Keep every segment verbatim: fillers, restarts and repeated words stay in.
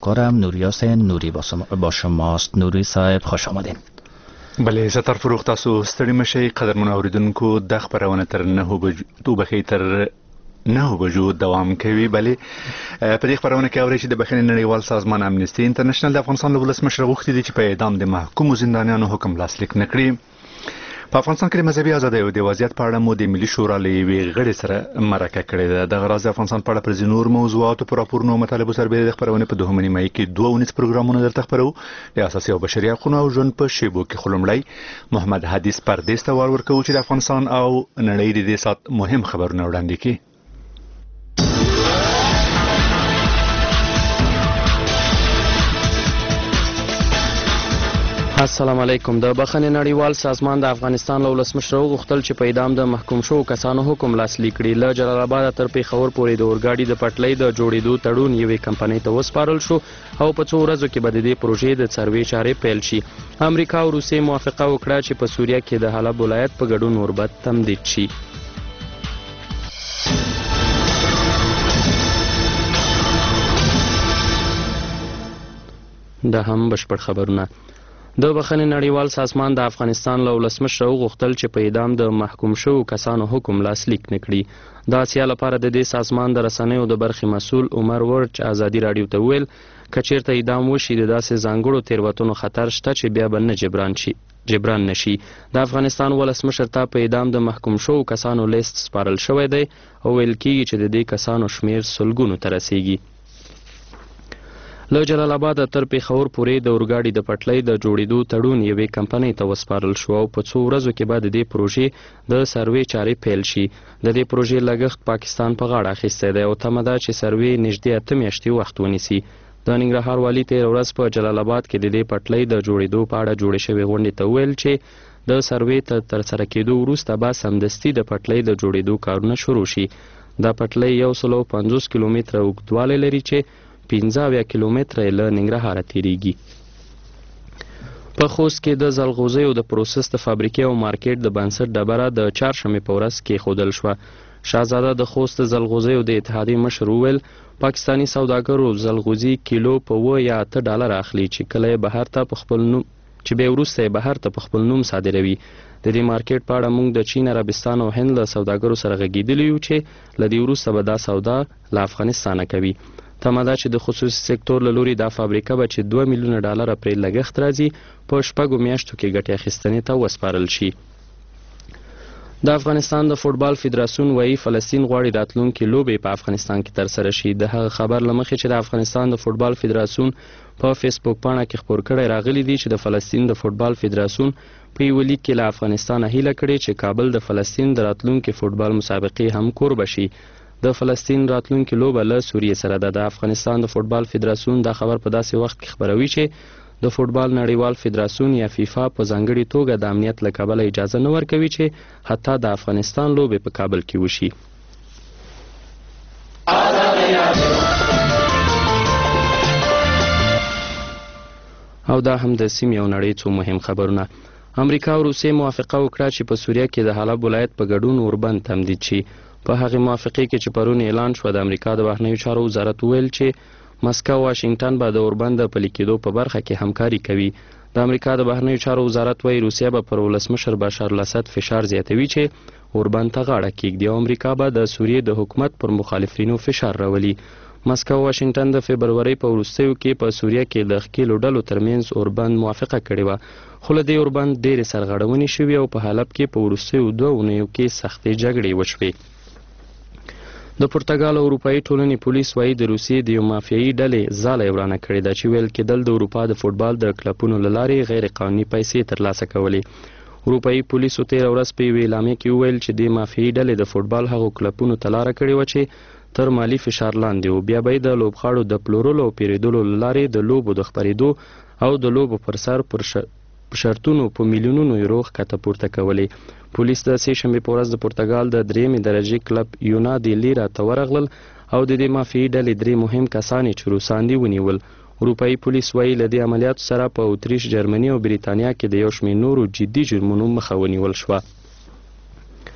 کارم نوری حسین نوری با شماست. نوری صاحب خوش آمدین. بله ستر فروخ تاسو ستړي مشئ قدرمنو اوریدونکو د خبرونه تر نهو بجو بخې تر نهو بجو دوام کوي. بله په دې خبرونه کې اورئ چې د بخښنې نړیوال سازمان امنیستي انټرنیشنل د افغانستان له ولسمشر غوښتي دي چې په اعدام د محکومو زندانیانو حکم لاسلیک نه کړي. په افغانستان کې د مذهبي ازادۍ او د وضعیت په اړه مو د ملي شورا له یوې غړي سره مرکه کړې ده. دغه راز د افغانستان په اړه پر ځینو نور موضوعاتو په راپورونو او مطالبو سربېره د خپرونې په دوهمه نیمایي کې دوه اونیز پروګرامونه درته خپرو. د اساسي او بشري حقونو او ژوند په شیبو کې خو لومړی محمد حدیث پردیس ته ور ورکوو چې د افغانستان او نړۍ د دې ساعت مهم خبرونه وړاندې کړي. السلام علیکم. د بخښنې نړیوال سازمان د افغانستان له ولسمشر وغوښتل چې په اعدام د محکوم شوو کسانو حکم لاسلیک کړي. له جلال آباد تر پېښور پورې د اورګاډي د پټلۍ د جوړېدو تړون یوې کمپنۍ ته وسپارل شو او په څو ورځو کې به د دې پروژې د سروې چارې پیل شي. امریکا او روسیې موافقه وکړه چې په سوریه کې د حلب ولایت په ګډون اوربند تمدید شي. دا هم بشپړ خبرونه. د بخښنې نړیوال سازمان د افغانستان له ولسمشر وغوښتل چې په اعدام د محکوم شوو کسانو حکم لاسلیک نه کړي. د اسیا لپاره د دې سازمان د رسنیو د برخې مسؤل عمر ورچ ازادي راډیو ته وویل که چیرته اعدام وشي د داسې ځانګړو تېروتنو خطر شته چې بیا به نه جبران شي جبران نشي. د افغانستان ولسمشر ته په اعدام د محکوم شوو کسانو لیست سپارل شوی دی او ویل کېږي چې د دې کسانو شمیر سلګونو ته رسیږي. له جلال آباد تر پېښور پورې د اورګاډي د پټلۍ د جوړېدو تړون یوې کمپنۍ ته وسپارل شو او په څو ورځو کې به د دې پروژې د سروې چارې پیل شي. د دې پروژې لګښت پاکستان په غاړه اخیستی دی او تمه ده چې سروې نږدې اته میاشتې وخت ونیسي. د ننګرهار والي تېره ورځ په جلال آباد کې د دې پټلۍ د جوړېدو په اړه جوړې شوې غونډې ته وویل چې د سروې تر ترسره کېدو وروسته به سمدستي د پټلۍ د جوړېدو کارونه شروع شي. دا پټلۍ یو سل او پنځوس کیلومتره اوږدوالی لري چې پنځه اویا کیلومتره له ننګرهاره تیریږي. په خوست کې د ځلغوزیو د پروسس د فابریکې او مارکیټ د بنسټ ډبره د چهارشنبې په ورځ کېښودل شوه. شهزاده د خوست د ځلغوزیو د اتحادیې مشر وویل پاکستاني سوداګرو ځلغوزي کیلو په اوه یا اته ډالره اخلي چې کله یې بهر ته په خپل نوم چې بیا وروسته یې بهر ته په خپل نوم صادروي. د دې مارکیټ په اړه موږ د چین، عربستان او هند له سوداګرو سره غږېدلي یو چې له دې وروسته به دا سودا له افغانستانه کوي. تمه ده چې د خصوصي سکتور له لوري دا فابریکه به چې دوه میلیونه ډالره پرې لګښت راځي په شپږو میاشتو کې ګټې اخیستنې ته وسپارل شي. د افغانستان د فوټبال فدراسیون وایي فلسطین غواړي راتلونکې لوبې په افغانستان کې ترسره شي. د هغه خبر له مخې چې د افغانستان د فوټبال فدراسیون په فیسبوک پاڼه کې خپور کړی راغلی دی چې د فلسطین د فوټبال فدراسیون په یوه لیک کې له افغانستانه هیله کړې چې کابل د فلسطین د راتلونکې فوټبال مسابقې هم کوربه شي. د فلسطین راتلونکې لوبه له سوریې سره ده. د افغانستان د فوټبال فدراسیون دا خبر په داسې وخت کې خپروي چې د فوټبال نړیوال فدراسیون یا فیفا په ځانګړې توګه د امنیت له کبله اجازه نه ورکوي چې حتی د افغانستان لوبې په کابل کې وشي. او دا هم د سیمې او نړۍ څو مهم خبرونه. امریکا او روسیې موافقه وکړه چې په سوریه کې د حلب ولایت په ګډون اوربند تمدید شي. په هغې موافقې کې چې پرون اعلان شوه د امریکا د بهرنیو چارو وزارت وویل چې مسکو او واشنګټن به د اوربند د پلي کېدو په برخه کې همکاري کوي. د امریکا د بهرنیو چارو وزارت وایي روسیه به پر ولسمشر بشار الاسد فشار زیاتوي چې اوربند ته غاړه کېږدي او امریکا به د سوریې د حکومت پر مخالفینو فشار راولي. مسکو او واشنګټن د فبرورۍ په وروستیو کې په سوریه کې د ښکېلو ډلو ترمنځ اوربند موافقه کړې وه، خو له دې اوربند ډېرې سرغړونې شوې او په حلب کې په وروستیو دوه اونیو کې سختې جګړې وشوې. د پرتګال او اروپایي ټولنې پولیس وایي د روسیې د یو مافیایي ډلې ځاله یې ورانه کړې ده چې ویل کېدل د اروپا د فوټبال د کلبونو له لارې غیر قانوني پیسې ترلاسه کولې. اروپایي پولیسو تېره ورځ په یوې اعلامیه کې وویل چې دې مافیایي ډلې د فوټبال هغو کلبونو ته لاره کړې وه چې تر مالي فشار لاندې وو. بیا به یې د لوبغاړو د پلورلو او پیرودلو له لارې د لوبو د خپرېدو او د لوبو پر سر پر شرطونو په میلیونونو یورو ښکته پورته کولې. پولیس د سې شنبې په ورځ د پرتګال د درېیمې درجې کلب یونا د لیرا ته ورغلل او د دې مافیایي ډلې درې مهم کسان یې چې روسان دي ونیول. اروپایي پولیس وایي له دې عملیاتو سره په اتریش، جرمني او بریتانیا کې د یو شمېر نورو جدي جرمونو مخه ونیول شوه.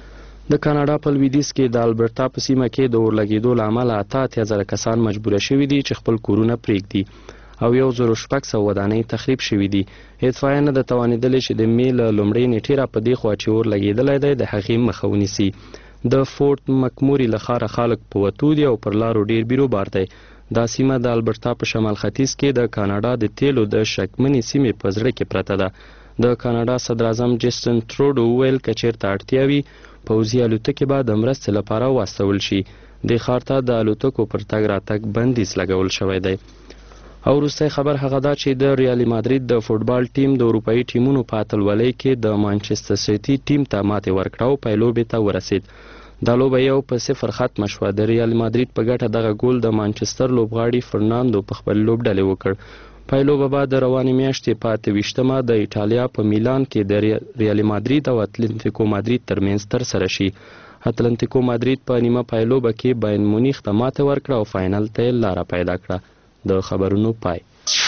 د کاناډا په لویدیځ کې د البرټا په سیمه کې د اورلګېدو له امله اته اتیا زره کسان مجبوره شوي دي چې خپل کورونه پرېږدي او یو زر شپږ سوه ودانۍ تخریب شوي دي. اطفایه نه ده توانېدلې چې د مې له لومړۍ نیټې را په دې خوا چې اور لګېدلی دی د هغې مخه ونیسي. د فورټ مکموري له ښاره خلک په وتو دي او پر لارو ډېر بیروبار دی. دا سیمه د البرټا په شمال ختیځ کې د کاناډا د تیلو د شکمنې سیمې په زړه کې پرته ده. د کاناډا صدراعظم جسټن تروډو وویل که چېرته اړتیا وي پوځي الوتکې به د مرستې لپاره واستول شي. دې ښار ته د الوتکو پر تګ راتګ بندیز لګول شوی دی. او وروستی خبر هغه دا چې د ریال مادرید د فوټبال ټیم د اروپایي ټیمونو په اتلولۍ کې د مانچسټر سیټي ټیم ته ماتې ورکړه او پایلوبې ته ورسید. دا لوبه یو په صفر ختمه شوه. د ریال مادرید په ګټه دغه ګول د مانچسټر لوبغاړي فرناندو په خپل لوبډلې وکړ. پایلوبه به د روانې میاشتې په اته ویشتمه د ایټالیا په میلان کې د ریال مادرید او اتلتیکو مادرید ترمنځ ترسره شي. اتلتیکو مادرید په نیمه پایلوبه کې باین مونیخ ته ماته ورکړه او فاینل ته یې لاره پیدا کړه. د خبرونو پای.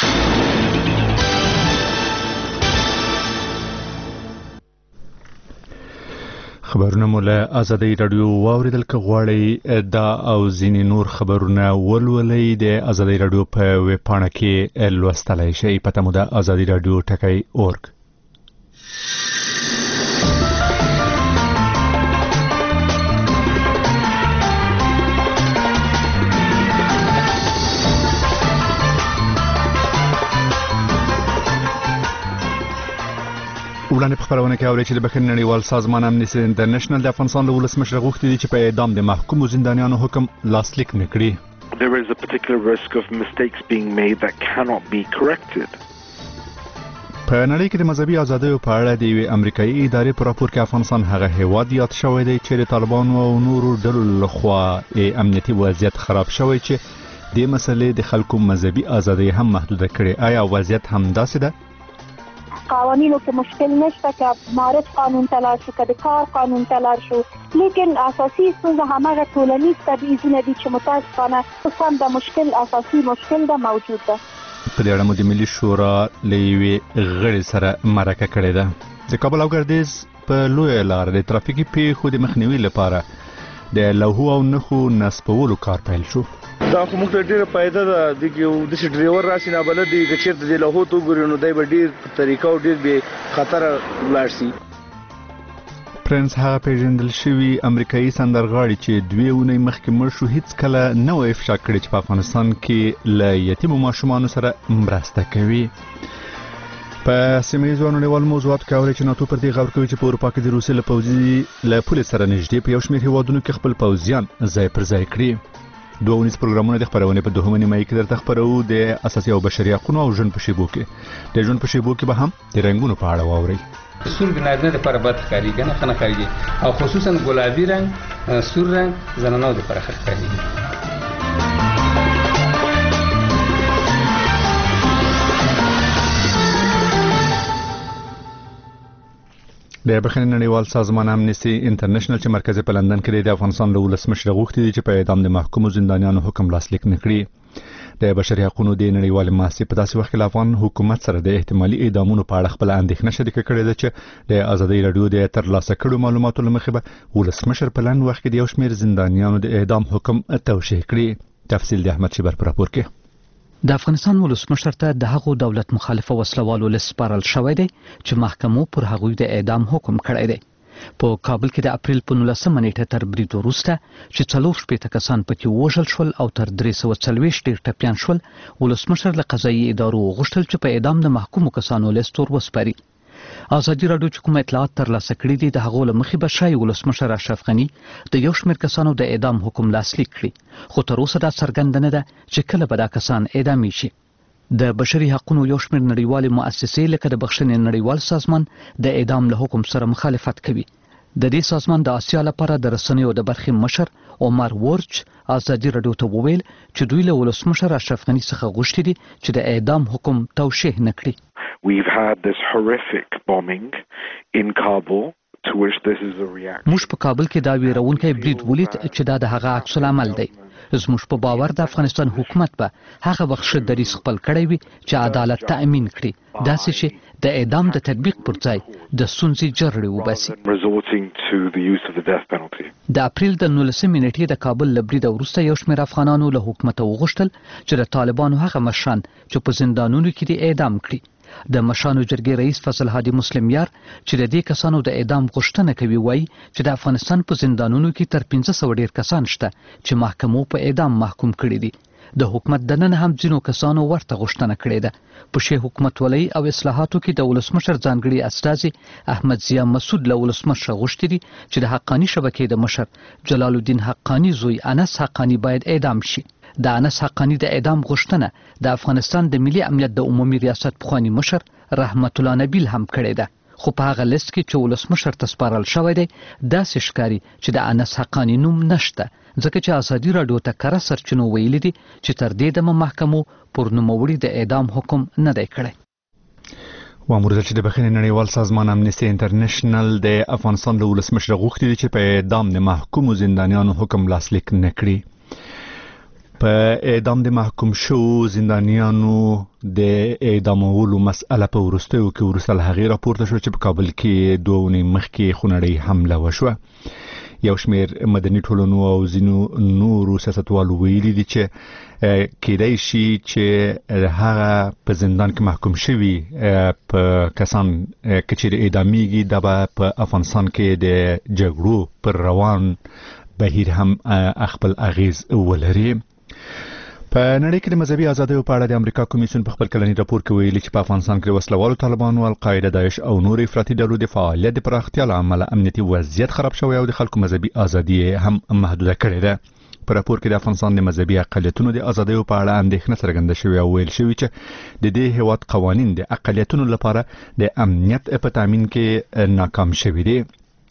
خبرونه مو له آزادۍ راډیو واوریدل. که غواړئ دا او ځینې نور خبرونه ولولئ د آزادۍ راډیو په ویب پاڼه کې لوستلی شئ. پته مو ده آزادۍ راډیو ټکی اورګ. وړاندې په خبرونه کې اورئ چې د بخښنې نړیوال سازمان امنیسټي انټرنیشنل د افغانستان له ولسمشر غوښتي دي چې په اعدام د محکومو زندانیانو حکم لاسلیک نه کړي. There is a particular risk of mistakes being made that cannot be corrected. په نړۍ کې د مذهبي ازادیو په اړه د یوې امریکایي ادارې په راپور کې افغانستان هغه هیواد یاد شوی دی چې د طالبانو او نورو ډلو لخوا امنیتي وضعیت خراب شوی چې د مسلې د خلکو مذهبي ازادي هم محدوده کړي. آیا وضعیت هم داسې ده؟ قوانینو کې مشکل نشته که معرف قانون تلار شو که د کار قانون تلار شو، لیکن اساسي ستونزه هماغه ټولنیز تبعیضونه دي چې متاسفانه اوس هم د مشکل اساسي مشکل ده موجود ده. په دې اړه مو د ملي شورا له یوې غړي سره مرکه کړې ده. د کابل او ګردیز په لویه لار د ترافیکي پیښو د مخنیوي لپاره د لوحو او نښو نصبولو کار پیل شو. دا خو موږ ته ډیره فائدہ ده. د یو د ډرایور راشي نه بلد دی چې چیرته د لوحو تو ګوري نو دای به ډیر طریقو ډیر به خطر لاړ شي. پرنس هغه پیژندل شوی امریکایي سندرغاړي چې دوی اونۍ مخکې مړ شو هیڅ کله نه و افشا کړی چې په افغانستان کې له یتیمو ماشومانو سره مرسته کوي. په سیمه‌ییزو نړیوالو موضوعاتو کې اوري چې ناتو پر دې غور کوي چې په اروپا کې د روسیې له پوځي له پولې سره نږدې په یو شمېر هیوادونو کې خپل پوځیان ځای پر ځای کړي. دوه ونیز پروګرامونه د خبرونه په دوهمه نیمه کې درته خبرو د اساسي او بشري حقوقو او ژوند په شیبو کې د ژوند په شیبو کې به هم د رنگونو په اړه واوري. سور د نارینه لپاره بد ښکاري کنه خنه ښکاري او خصوصا ګلابي رنگ سور رنگ زنانو لپاره ښه ښکاري. د بخښنې نړیوال سازمان امنیسټي انټرنیشنل چې مرکز په لندن کې د افغانستان له ولسمشر غوښتي دي چې په اعدام د محکومو زندانیانو حکم لاسلیک نه کړي. د بشري حقوقو د نړیوال محاسبې په داسې وخت کې افغان حکومت سره د احتمالي اعدامونو په اړه خپل اندېښنه شریکه کړې ده چې د آزادۍ راډیو د ترلاسه کړو معلوماتو له مخې به ولسمشر په لنډ وخت کې د یو شمېر زندانیانو د اعدام حکم توشیح کړي. تفصیل د احمد شیبر په راپور کې. د افغانستان ولسمشر ته د هغو دولت مخالفه وسلوالو لسپارل شوی دی چې محکمو پر هغوی د اعدام حکم کړی دی. په کابل کې د اپریل په نولسمه نیټه تر برید وروسته چې څلور شپېته کسان پکې ووژل شول او تر درې سوه څلوېښت ډېر ټپیان شول، ولسمشر له قضایي ادارو وغوښتل چې په اعدام د محکومو کسانو لیست ور وسپاري. ازادي راډیو چې کوم اطلاعات ترلاسه کړي دي د هغو له مخې به ښایي ولسمشر اشرف غني د یو شمېر کسانو د اعدام حکم لاسلیک کړي، خو تر اوسه دا څرګنده نه ده چې کله به دا کسان اعدامي شي. د بشري حقوقو یو شمېر نړیوالې مؤسسې لکه د بخښنې نړیوال سازمان د اعدام له حکم سره مخالفت کوي. د دې سازمان د آسیا لپاره د رسنیو د برخې مشر عمر ورچ ازادي راډیو ته وویل چې دوی له ولسمشر اشرف غني څخه غوښتي دي چې د اعدام حکم توشیح نه کړي. We've had this horrific bombing in Kabul to which this is a reaction. موږ په کابل کې دا ویرونکی برید ولید چې دا د هغه عکس العمل دی. زموږ په باور د افغانستان حکومت به هغه وخت ښه دریځ خپل کړی وي چې عدالت تأمین کړي، داسې چې د اعدام د تطبیق پر ځای د ستونزې جرړې وباسي. د اپریل د نولسمې نیټې د کابل له بریده وروسته یو شمېر افغانانو له حکومته وغوښتل چې د طالبانو هغه مشران چې په زندانونو کې دي اعدام کړي. د مشرانو جرګې رئیس فضل هادي مسلم یار چې د دې کسانو د اعدام غوښتنه کوي وایي چې د افغانستان په زندانونو کې تر پنځه سوه ډیر کسان شته چې محکمو په اعدام محکوم کړي دي. د حکومت دننه هم ځینو کسانو ورته غوښتنه کړې ده. په شی حکومتولۍ او اصلاحاتو کې د ولسمشر ځانګړي استازي احمد ضیا مسعود له ولسمشر غوښتي دي چې د حقانی شبکې د مشر جلال الدین حقانی زوی انس حقانی باید اعدام شي. د انس حقانی د اعدام غوښتنه د افغانستان د ملي امنیت د عمومي ریاست پخوانی مشر رحمت الله نبیل هم کړې ده، خو په هغه لیست کې چې ولسمشر ته سپارل شوی دی داسې ښکاري چې د انس حقانی نوم نشته، ځکه چې ازادي راډیو ته کره سرچینو ویلي دي چې تر دې دمه محکمو پر نوموړي د اعدام حکم نه دی کړی. وامور چې د بخښنې نړیوال سازمان امنیستي انټرنیشنل د افغانستان له ولسمشر غوښتي دي چې په اعدام د محکومو زندانیانو حکم لاسلیک نه کړي. په اعدام د محکوم شو زندانیانو د اعدامولو مسأله په وروستیو کې وروسته له هغې راپورته شو چې په کابل کې دوه اونۍ مخکې خونړۍ حمله وشوه. یو شمېر مدني ټولنو او ځینو نورو سیاستوالو ویلي دي چې کېدای شي چې هغه په زندان کې محکوم شوي په کسان که چیرې اعدامیږي دا به په افغانستان کې د جګړو پر روان بهیر هم خپل اغیز ولري. په نړۍ کې د مذهبي ازادیو په اړه د امریکا کمیسیون په خپل کلني راپور کې ویلي چې په افغانستان کې د وسلوالو طالبانو، القاعده، داعش او نور افراطي ډلو د فعالیت د پراختیا له امله امنیتي وضعیت خراب شوی او د خلکو مذهبي ازادي هم محدوده کړې ده. په راپور کې د افغانستان د مذهبي اقلیتونو د ازادیو په اړه اندېښنه څرګنده شوې او ویل شوی چې د دې هیواد قوانین د اقلیتونو لپاره د امنیت په تامین کې ناکام شوي دي.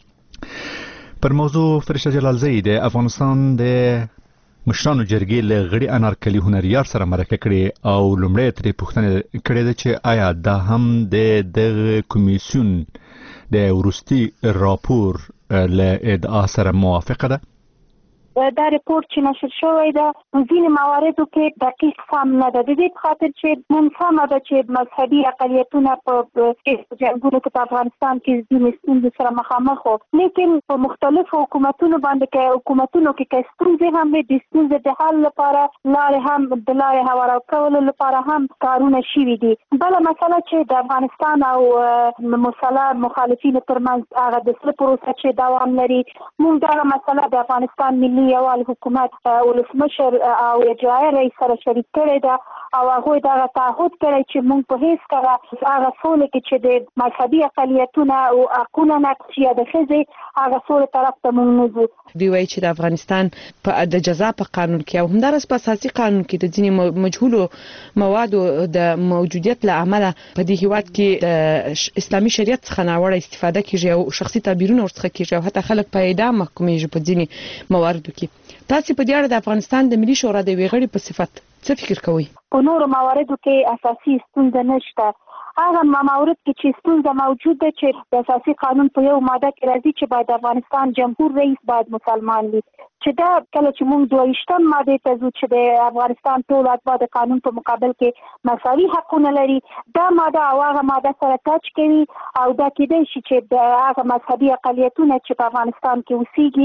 پر موضوع فرشته جلالزئی د افغانستان د مشرانو جرګې له غړي انارکلي هنریار سره مرکه کړې او لومړی ترې پوښتنه کړې ده چې آیا دا هم د دغه کمیسیون د وروستي راپور له ادعا سره موافقه ده؟ دا ریپورت چې نشر شوی ده په ځینې مواردو کې دقیق سم نه ده، د دې په خاطر چې منسمه ده چې مذهبي اقلیتونه په جنګونو کې په افغانستان کې ځینې ستونزې سره مخامخ وو، لیکن په مختلفو حکومتونو باندې کې حکومتونو کې که ستونزې هم وي د ستونزې د حل لپاره لارې هم د لارې هوارو کولو لپاره هم کارونه شوي دي. بله مسله چې د افغانستان او مسله مخالفینو ترمنځ هغه د سله پروسه چې دوام لري، موږ دغه مسله د افغانستان ملي یوال حکومت ولسمشر او اجرایه رئیس سره شریک کړی ده او هغوی دغه تعهد کړی چې موږ په هیڅ کله هغه سولې کې چې د مذهبي اقلیتونه او حقونه نقض یا د ښځې هغه سولې طرف ته موږ نه ځو. دوی وایي چې د افغانستان په د جزا په قانون کې او همداراز په اساسي قانون کې د ځینې مجهولو موادو د موجودیت له امله په دې هیواد کې د اسلامي شریعت څخه ناوړه استفاده کیږي او شخصي تعبیرونه ورڅخه کیږي او حتی خلک په اعدام محکومیږي په ځینې مواردو کې. تاسو په دې اړه د افغانستان د ملي شورا د یوې غړي په صفت څه فکر کوئ؟ په نورو مواردو کې اساسي ستونزه نشته. هغه مورد کې چې ستونزه موجود ده چې د اساسي قانون په یو ماده کې راځي چې باید د افغانستان جمهور رئیس باید مسلمان وي، چې دا کله چې موږ دویشتم ماده ته ځو چې د افغانستان ټول اتباع د قانون په مقابل کې مساوي حقونه لري، دا ماده او هغه ماده سره ټچ کوي او دا کېدای شي چې د هغه مذهبي اقلیتونه چې په افغانستان کې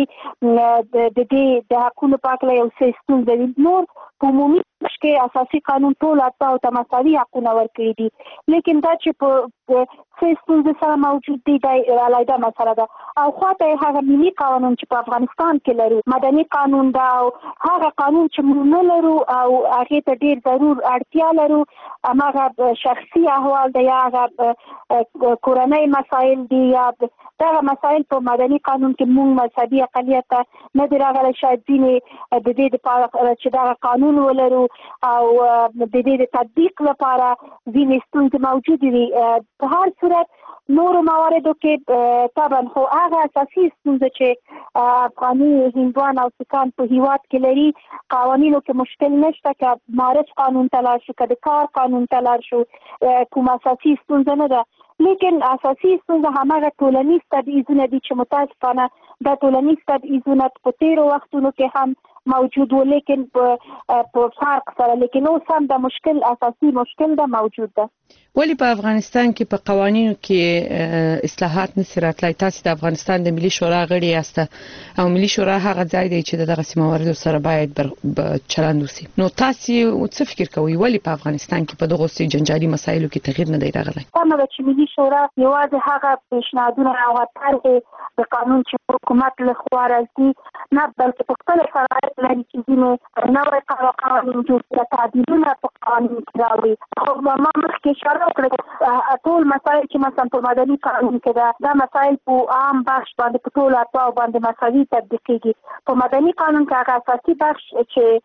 اوسېږي د دې د حقونو په اړه یو څه ستونزه وي. نور په عمومي کې اساسي قانون ټول اتباع ته مساوي حقونه ورکړي دي، لیکن دا چې په څه ستونزې سره موجود دي دا علیحده مسله ده. او خواته هغه ملي قانون چې په افغانستان کې لرو مدني قانون دا او هغه قانون چې موږ نه لرو او هغې ته ډېر ضرور اړتیا لرو هماغه شخصي احوال دی یا هغه کورنۍ مسایل دي یا دغه مسایل په مدني قانون کې موږ مذهبي اقلیت ته نه دی راغلی، شاید ځینې د دې دپاره چې دغه قانون ولرو او د دې د تطبیق لپاره ځینې ستونزې موجودې دي. په هر صورت نورو مواردو کې طبعا خو هغه اساسي ستونزه چې افغاني هندوان او سیکان په هیواد کې لري قوانینو کې مشکل نشته، که معرف قانون ته لاړ شو که د کار قانون ته لاړ شو کوم اساسي ستونزه نه ده، لیکن اساسي ستونزه هماغه ټولنیز تبعیضونه دي چې متاسفانه دا ټولنیز تبعیضونه په تیرو وختونو کې هم موجود و لیکن په فرق سره، لیکن اوس هم د مشکل اساسي مشکل دا موجود ده. ولی په افغانستان کې په قوانینو کې اصلاحات نشي راتلای؟ تاسو د افغانستان د ملي شورا غړي یاست او ملي شورا هغه ځای دی چې دغه سیموارد سره باید چلند وسی. نو تاسو څه فکر کوئ ولی په افغانستان کې په دغه سي جنجالي مسایلو کې تغییر نه دی راغلی؟ تمه ده چې ملي شورا یوازې هغه پیشنهادونه او طرح د قانون چې حکومت له خوا راځي نه، بلکې په خپل شرایط لري چې ځینې نوی قوانین جوړ کړي، تعدیلونه په قانون کې راوړي. خو ما مخکې اشاره وکړه ټول مسایل چې مثلا په مدني قانون کې ده دا مسایل په عام بخش باندې په ټولو اتباعو باندې مساوي تطبیق کېږي. په مدني قانون کې هغه اساسي بخش چې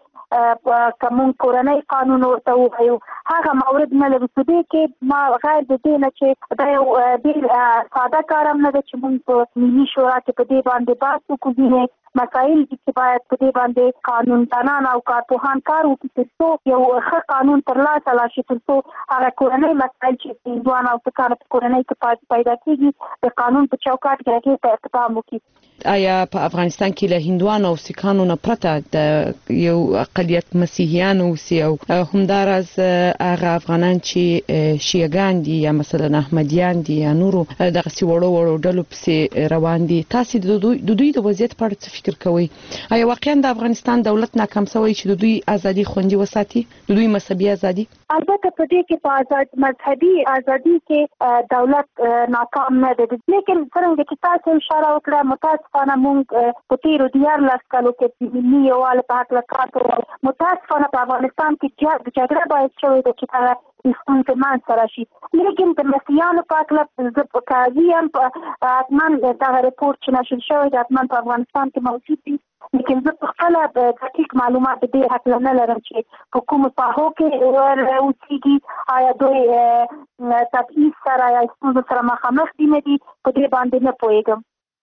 کوم کورنۍ قانون ورته وایو هغه مورد نه لري. په دې کې ما غیر د دې نه چې دا یو ډېر ساده کار هم نه ده چې موږ په ملي شورا کې په دې باندې بحث وکړو. مسایل چې باید په دې باندې قانون دانان او کارپوهان کار وکړي ترڅو یو ښه قانون ترلاسه راشي، ترڅو هغه کورنۍ مسایل چې هندوان او سکان په کورنۍ کې پیدا کېږي د قانون په چوکاټ کې هغې ته اقدام وکړي. آیا په افغانستان کې له هندوانو او سکانو نه پرته د یو اقلیت مسیحیان اوسي او همداراز هغه افغانان چې شیعهګان دي یا مثلا احمدیان دي یا نورو دغه سی وړو وړو ډلو پسې روان دي، تاسو د دوی د وضعیت په اړه څه فکر کوئ؟ آیا واقعا د افغانستان دولت ناکام شوی چې د دوی ازادي خوندي وساتي، د دوی مذهبي ازادي؟ البته په دې کې په آزاد مذهبي ازادي کې دولت ناکام نه دی، لیکن څنګه چې تاسو اشاره وکړه متاسفانه موږ په تیرو دیارلس کالو کې د ملي یووالي په هکله کار کوو. متاسفانه په افغانستان کې جګړه باید شوې ده چې هغه ستونزې منځته راشي، لیکن د مسیحیانو په هکله زه په قاضي یم حتما دغه رپورټ چې نشر شوی دی حتما په افغانستان کې موجود دی، لیکن زه په خپله دقیق معلومات د دې هکله نه لرم چې په کومو ساحو کې اوسېږي، آیا دوی تبعیض سره یا ستونزو سره مخامخ دي نه دي، په دې باندې نه پوهېږم.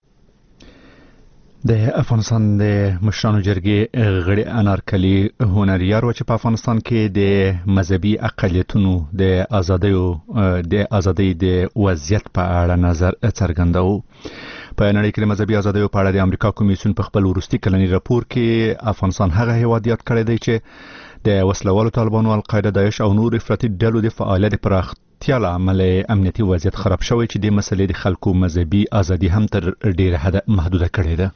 د افغانستان د مشرانو جرګې غړي انارکلي هنریار و چې په افغانستان کې د مذهبي اقلیتونو د ازادۍ د ازادۍ د وضعیت په اړه نظر څرګنداوه. په نړۍ کې د مذهبي ازادۍ په اړه د امریکا کمیسیون په خپل وروستي کلنی راپور کې افغانستان هغه هیواد یاد کړی دی چې د وسلوالو طالبانو، القاعده، داعش او نور افراطي ډلو د فعالیت پراختیا له امله امنیتي وضعیت خراب شوی چې د مسلې د خلکو مذهبي ازادي هم تر ډیره حد محدوده کړې ده.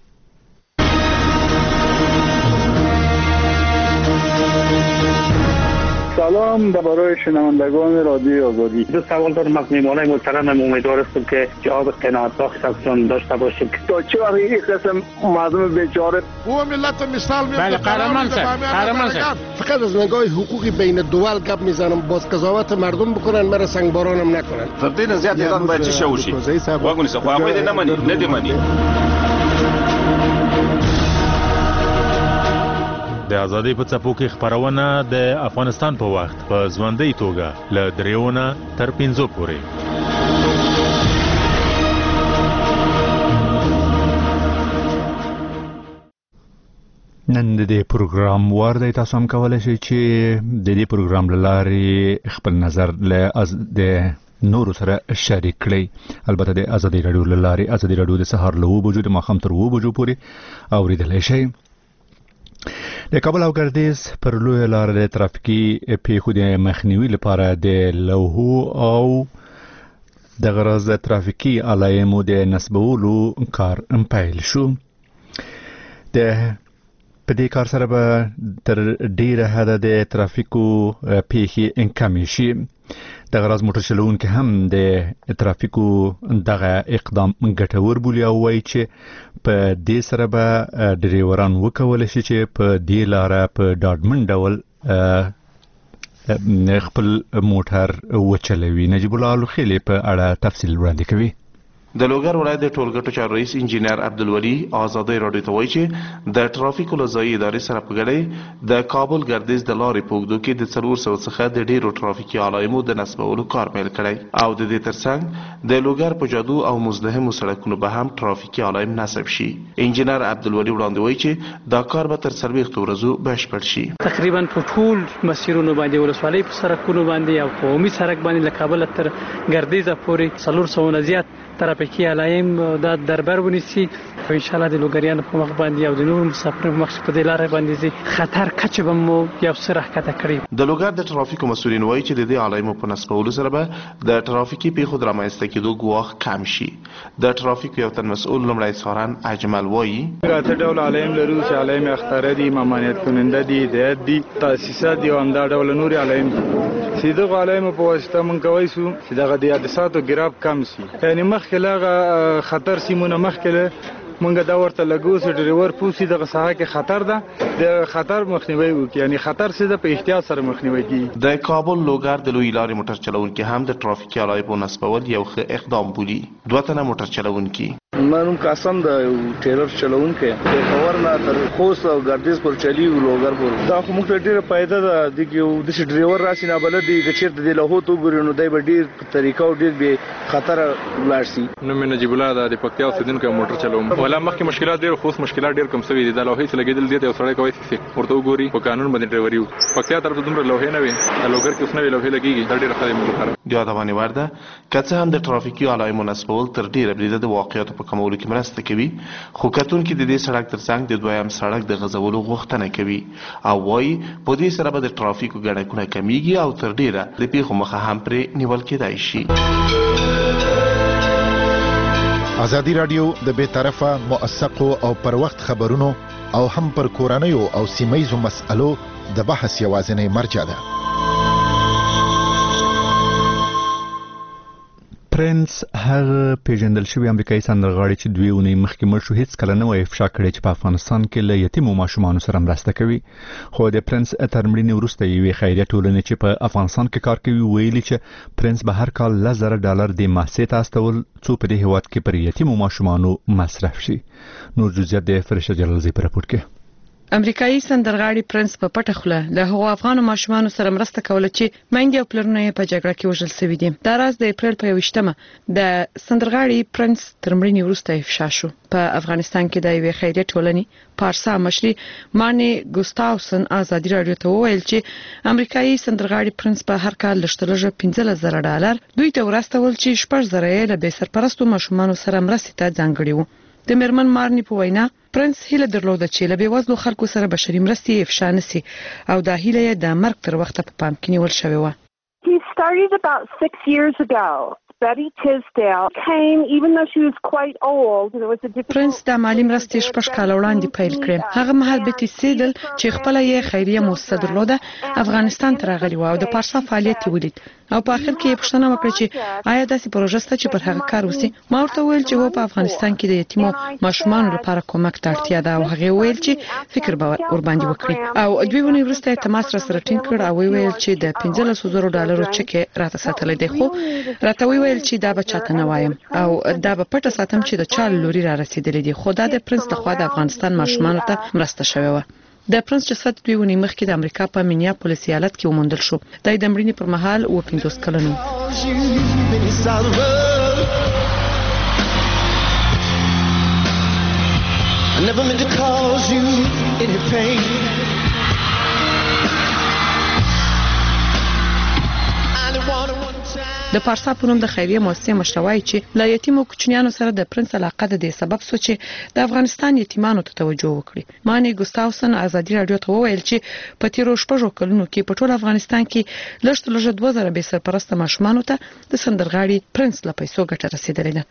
سلام برای شنوندگان رادیو آزادی. دو سوال دارم از میهمانان محترمم، امیدوار هستم که جواب قناعت بخش ازشون داشته باشیم. تا چه وقت این قسم مردم بیچاره او ملت مثال میاد؟ بله قهرمان شد، قهرمان شد. فقط از نگاه حقوقی بین الدول گپ میزنم، باز قضاوت مردم بکنن، مرا سنگباران هم نکنن. فردین زیاد ایران باید چی شوشی؟ واگونی سه خواهی ده نمانی، ندیمانی. د ازادۍ په څپو کې خبرونه د افغانستان په وخت په ژوندۍ توګه له دریونه تر پنځو پورې. نن د دې پروګرام وار دی، تاسو هم کولی شئ چې د دې پروګرام له لارې خپل نظر له د نورو سره شریک کړئ. البته د ازادي راډیو له لارې ازادي راډیو د سهار له اوه بجو د ماښام تر اوه بجو پورې اوریدلی شئ. د کابل او ګردیز پر لویه لاره د ترافیکي پیښو د مخنیوي لپاره د لوحو او د غرض ترافیکي علایمو د نصبولو کار پیل شو. د په دې کار سره به تر ډیره حده د ترافیکو پیښې کمې شي. د غرض موټر چلوونکي هم د ترافیکو دغه اقدام ګټور بولي او وایي چې په دې سره به ډریوران وکولی شي چې په دې لاره په ډاډمن ډول خپل موټر وچلوي. نجیب الله الخیلی په اړه تفصیل وړاندې کوي. د لوګر ولایت د ټولګټو چارو رئیس انجینر عبدالولي آزادۍ راډیو ته وایي چې د ترافیکو له ځایي ادارې سره په ګډه د کابل ګردیز د لارې په اوږدو کې د څلور سوه څخه د ډیرو ترافیکي علایمو د نصبولو کار پیل کړی او د دې ترڅنګ د لوګر په جادو او مزدحمو سړکونو به هم ترافیکي علایم نصب شي. انجینر عبدالولي وړاندې وایي چې دا کار به تر څلوېښتو ورځو بشپړ شي. تقریبا په ټول مسیرونو باندې ولسوالۍ په سړکونو باندې او قومي سړک باندې له کابل تر ګردیز پورې څلور سوه نه زیات ترافیکي ترافیکي علایم دا دربر ونیسي او ان شاء الله د لوګریانو په مخ باندې او د نور مسافرانو مخ په دې لارې باندې زی خطر کچ به مو یو سره کته کړی. د لوګر د ترافیکو مسولین وایي چې د دې علایم په نسبولو سره به د ترافیکي پیښو درامایسته کېدو ګواښ کم شي. د ترافیک یو تن مسؤل لمړی ساران اجمل وایي راته ډول علایم لرو چې علایم اختاره دي، ممانعت کننده دي، هدایت دي، تاسیسات دي او همدا ډول نور علایم دي. چې دغه علایم په واسطه مونږ کولی شو چې دغه د حادثاتو ګراب کم شي. یعنې مخکې له هغه خطر سیمونه مخکې مونږ دا ورته لګو چې ډریور پوسی دغه ساحه کې خطر ده، د خطر مخنیوي وکړي، یعنی خطر څه ده په احتیاط سره مخنیوي کیږي. د کابل لوګر د لوی لارې موټر چلونکي هم د ترافیکي علایقو نصبول یو ښه اقدام بولي. دوه تنه موټر چلونکي منم قاسم د ټیلر چلونکي د خبر نه تر خوست او ګردیز پر چلی او لوګر پر دا خو موږ ډیره پیدا ده د یو د ډریور راشي نه بلد دي چې چیرته د له هوتو ګورینو دای به ډیر طریقو ډیر به خطر ولارسي. نو مې نجیب الله د پکتیا اوسیدونکو موټر چلوم ولا مخکې مشکلات ډیر خوست مشکلات ډیر کم شوي دي. د لوهې لګیدل دي او سړی کوي چې ورته وګوري په قانون باندې ډرایوري پکتیا طرف ته دومره لوهې نه وي، لوګر کې اوس نه وی لوهې لګيږي دا ډیر خدای موږ کار دی. دا باندې ورده کڅه هم د ترافیکي علایمو نسبول تر ډیره بریده د واقعیت په کمولو کې مرسته کوي، خو کتونکي د دې سړک ترڅنګ د دویم سړک د غځولو غوښتنه کوي او وایي په دې سره به د ترافیکو ګڼه کمیږي او تر ډیره د پیښو مخه هم پرې نیول کېدای شي. ازادي رادیو د بې طرفه موثقو او پر وخت خبرونو او هم پر کورنیو او سیمایزو مسألو د بحث یوازینی مرجع ده. پرنس هغه پیژندل شوی امریکایي سندرغاړی چې دوی اونۍ مخکې مړ شو هیڅ کله نه وایي افشا کړی چې په افغانستان کې له یتیمو ماشومانو سره مرسته کوي. خو د پرنس تر مړینې وروسته یوې خیریه ټولنې چې په افغانستان کې کار کوي ویلي چې پرنس به هر کال لس زره ډالر د محسې ته استول څو په دې هیواد کې پر یتیمو ماشومانو مصرف شي. نور جزئیات د فرشته جلالزی په راپور کې. امریکایي سندرغاړي پرنس په پټه خوله له هغو افغان ماشومانو سره مرسته کوله چې میندې او پلرونه یې په جګړه کې وژل شوي دي. دا راز د اپریل په یوویشتمه د سندرغاړي پرنس تر مړینې وروسته افشا شو. په افغانستان کې د یوې خیریه ټولنې پارسا مشري ماني ګوستاوسن ازادي رادیو ته وویل چې امریکایي سندرغاړي پرنس په هر کال لشتلږه پنځلس زره ډالر دوی ته ورستول چې شپږ زره یې له بې سرپرستو ماشومانو سره مرستې ته ځانګړي وو. د میرمن مارني په وینا پرنس هیله درلوده چې له بېوزلو خلکو سره بشري مرستې افشا نشي او دا هیله یې د مرګ تر وخته په پام کې نیول شوې وه. He started about six years ago. Betty Tisdale came even though she was quite old and it was a difficult پرنس د مالی مرستې شپږ کاله وړاندې پیل کړې. هغه مهال بیټي سیدل چې خپل یې خیریه مؤسسه درلوده افغانستان ته راغلی و او د پارسا فعالیت ولید او په اخر کې پوښتنه وکړه چې آیا داسې پروژه شته چې پر هغه کار وسی. ما ورته وویل چې و په افغانستان کې د یتیمو ماشومانو لپاره کومک ته اړتیا ده او هغه وویل چې فکر به ور باندې وکړي او دوی ونی ورسته تماس را سره ټینګ کړ او ویل چې د پنځلس زره ډالرو چک راته ساتلې دی خو راته ویل چې دا به چاته نه وایم او دا به پټه ساتم چې د چا لوري را رسیدلې دي. خو دا د پرنس لخوا د افغانستان ماشومانو ته مرسته شوې و. د پرنس جسد دوی ونی مخکې د امریکا په مینیاپولیس ایالت کې وموندل شو. د دمړینې پر مهال و پنځوس کلن. د پارسا په نوم د خیریه مؤسسې مشروعي چې له یتیمو کوچنیانو سره د پرنس علاقه د سبب سو چې د افغانستان یتیمانو ته توجه وکړي. ماني ګوستاوسن ازادي رادیو ته وویل چې په تیرو شپږو کلونو کې په ټول افغانستان کې لږ تر لږه دوه زره بې سرپرسته ماشومانو ته د سندرغاړي پرنس له پیسو ګټه رسیدلې ده.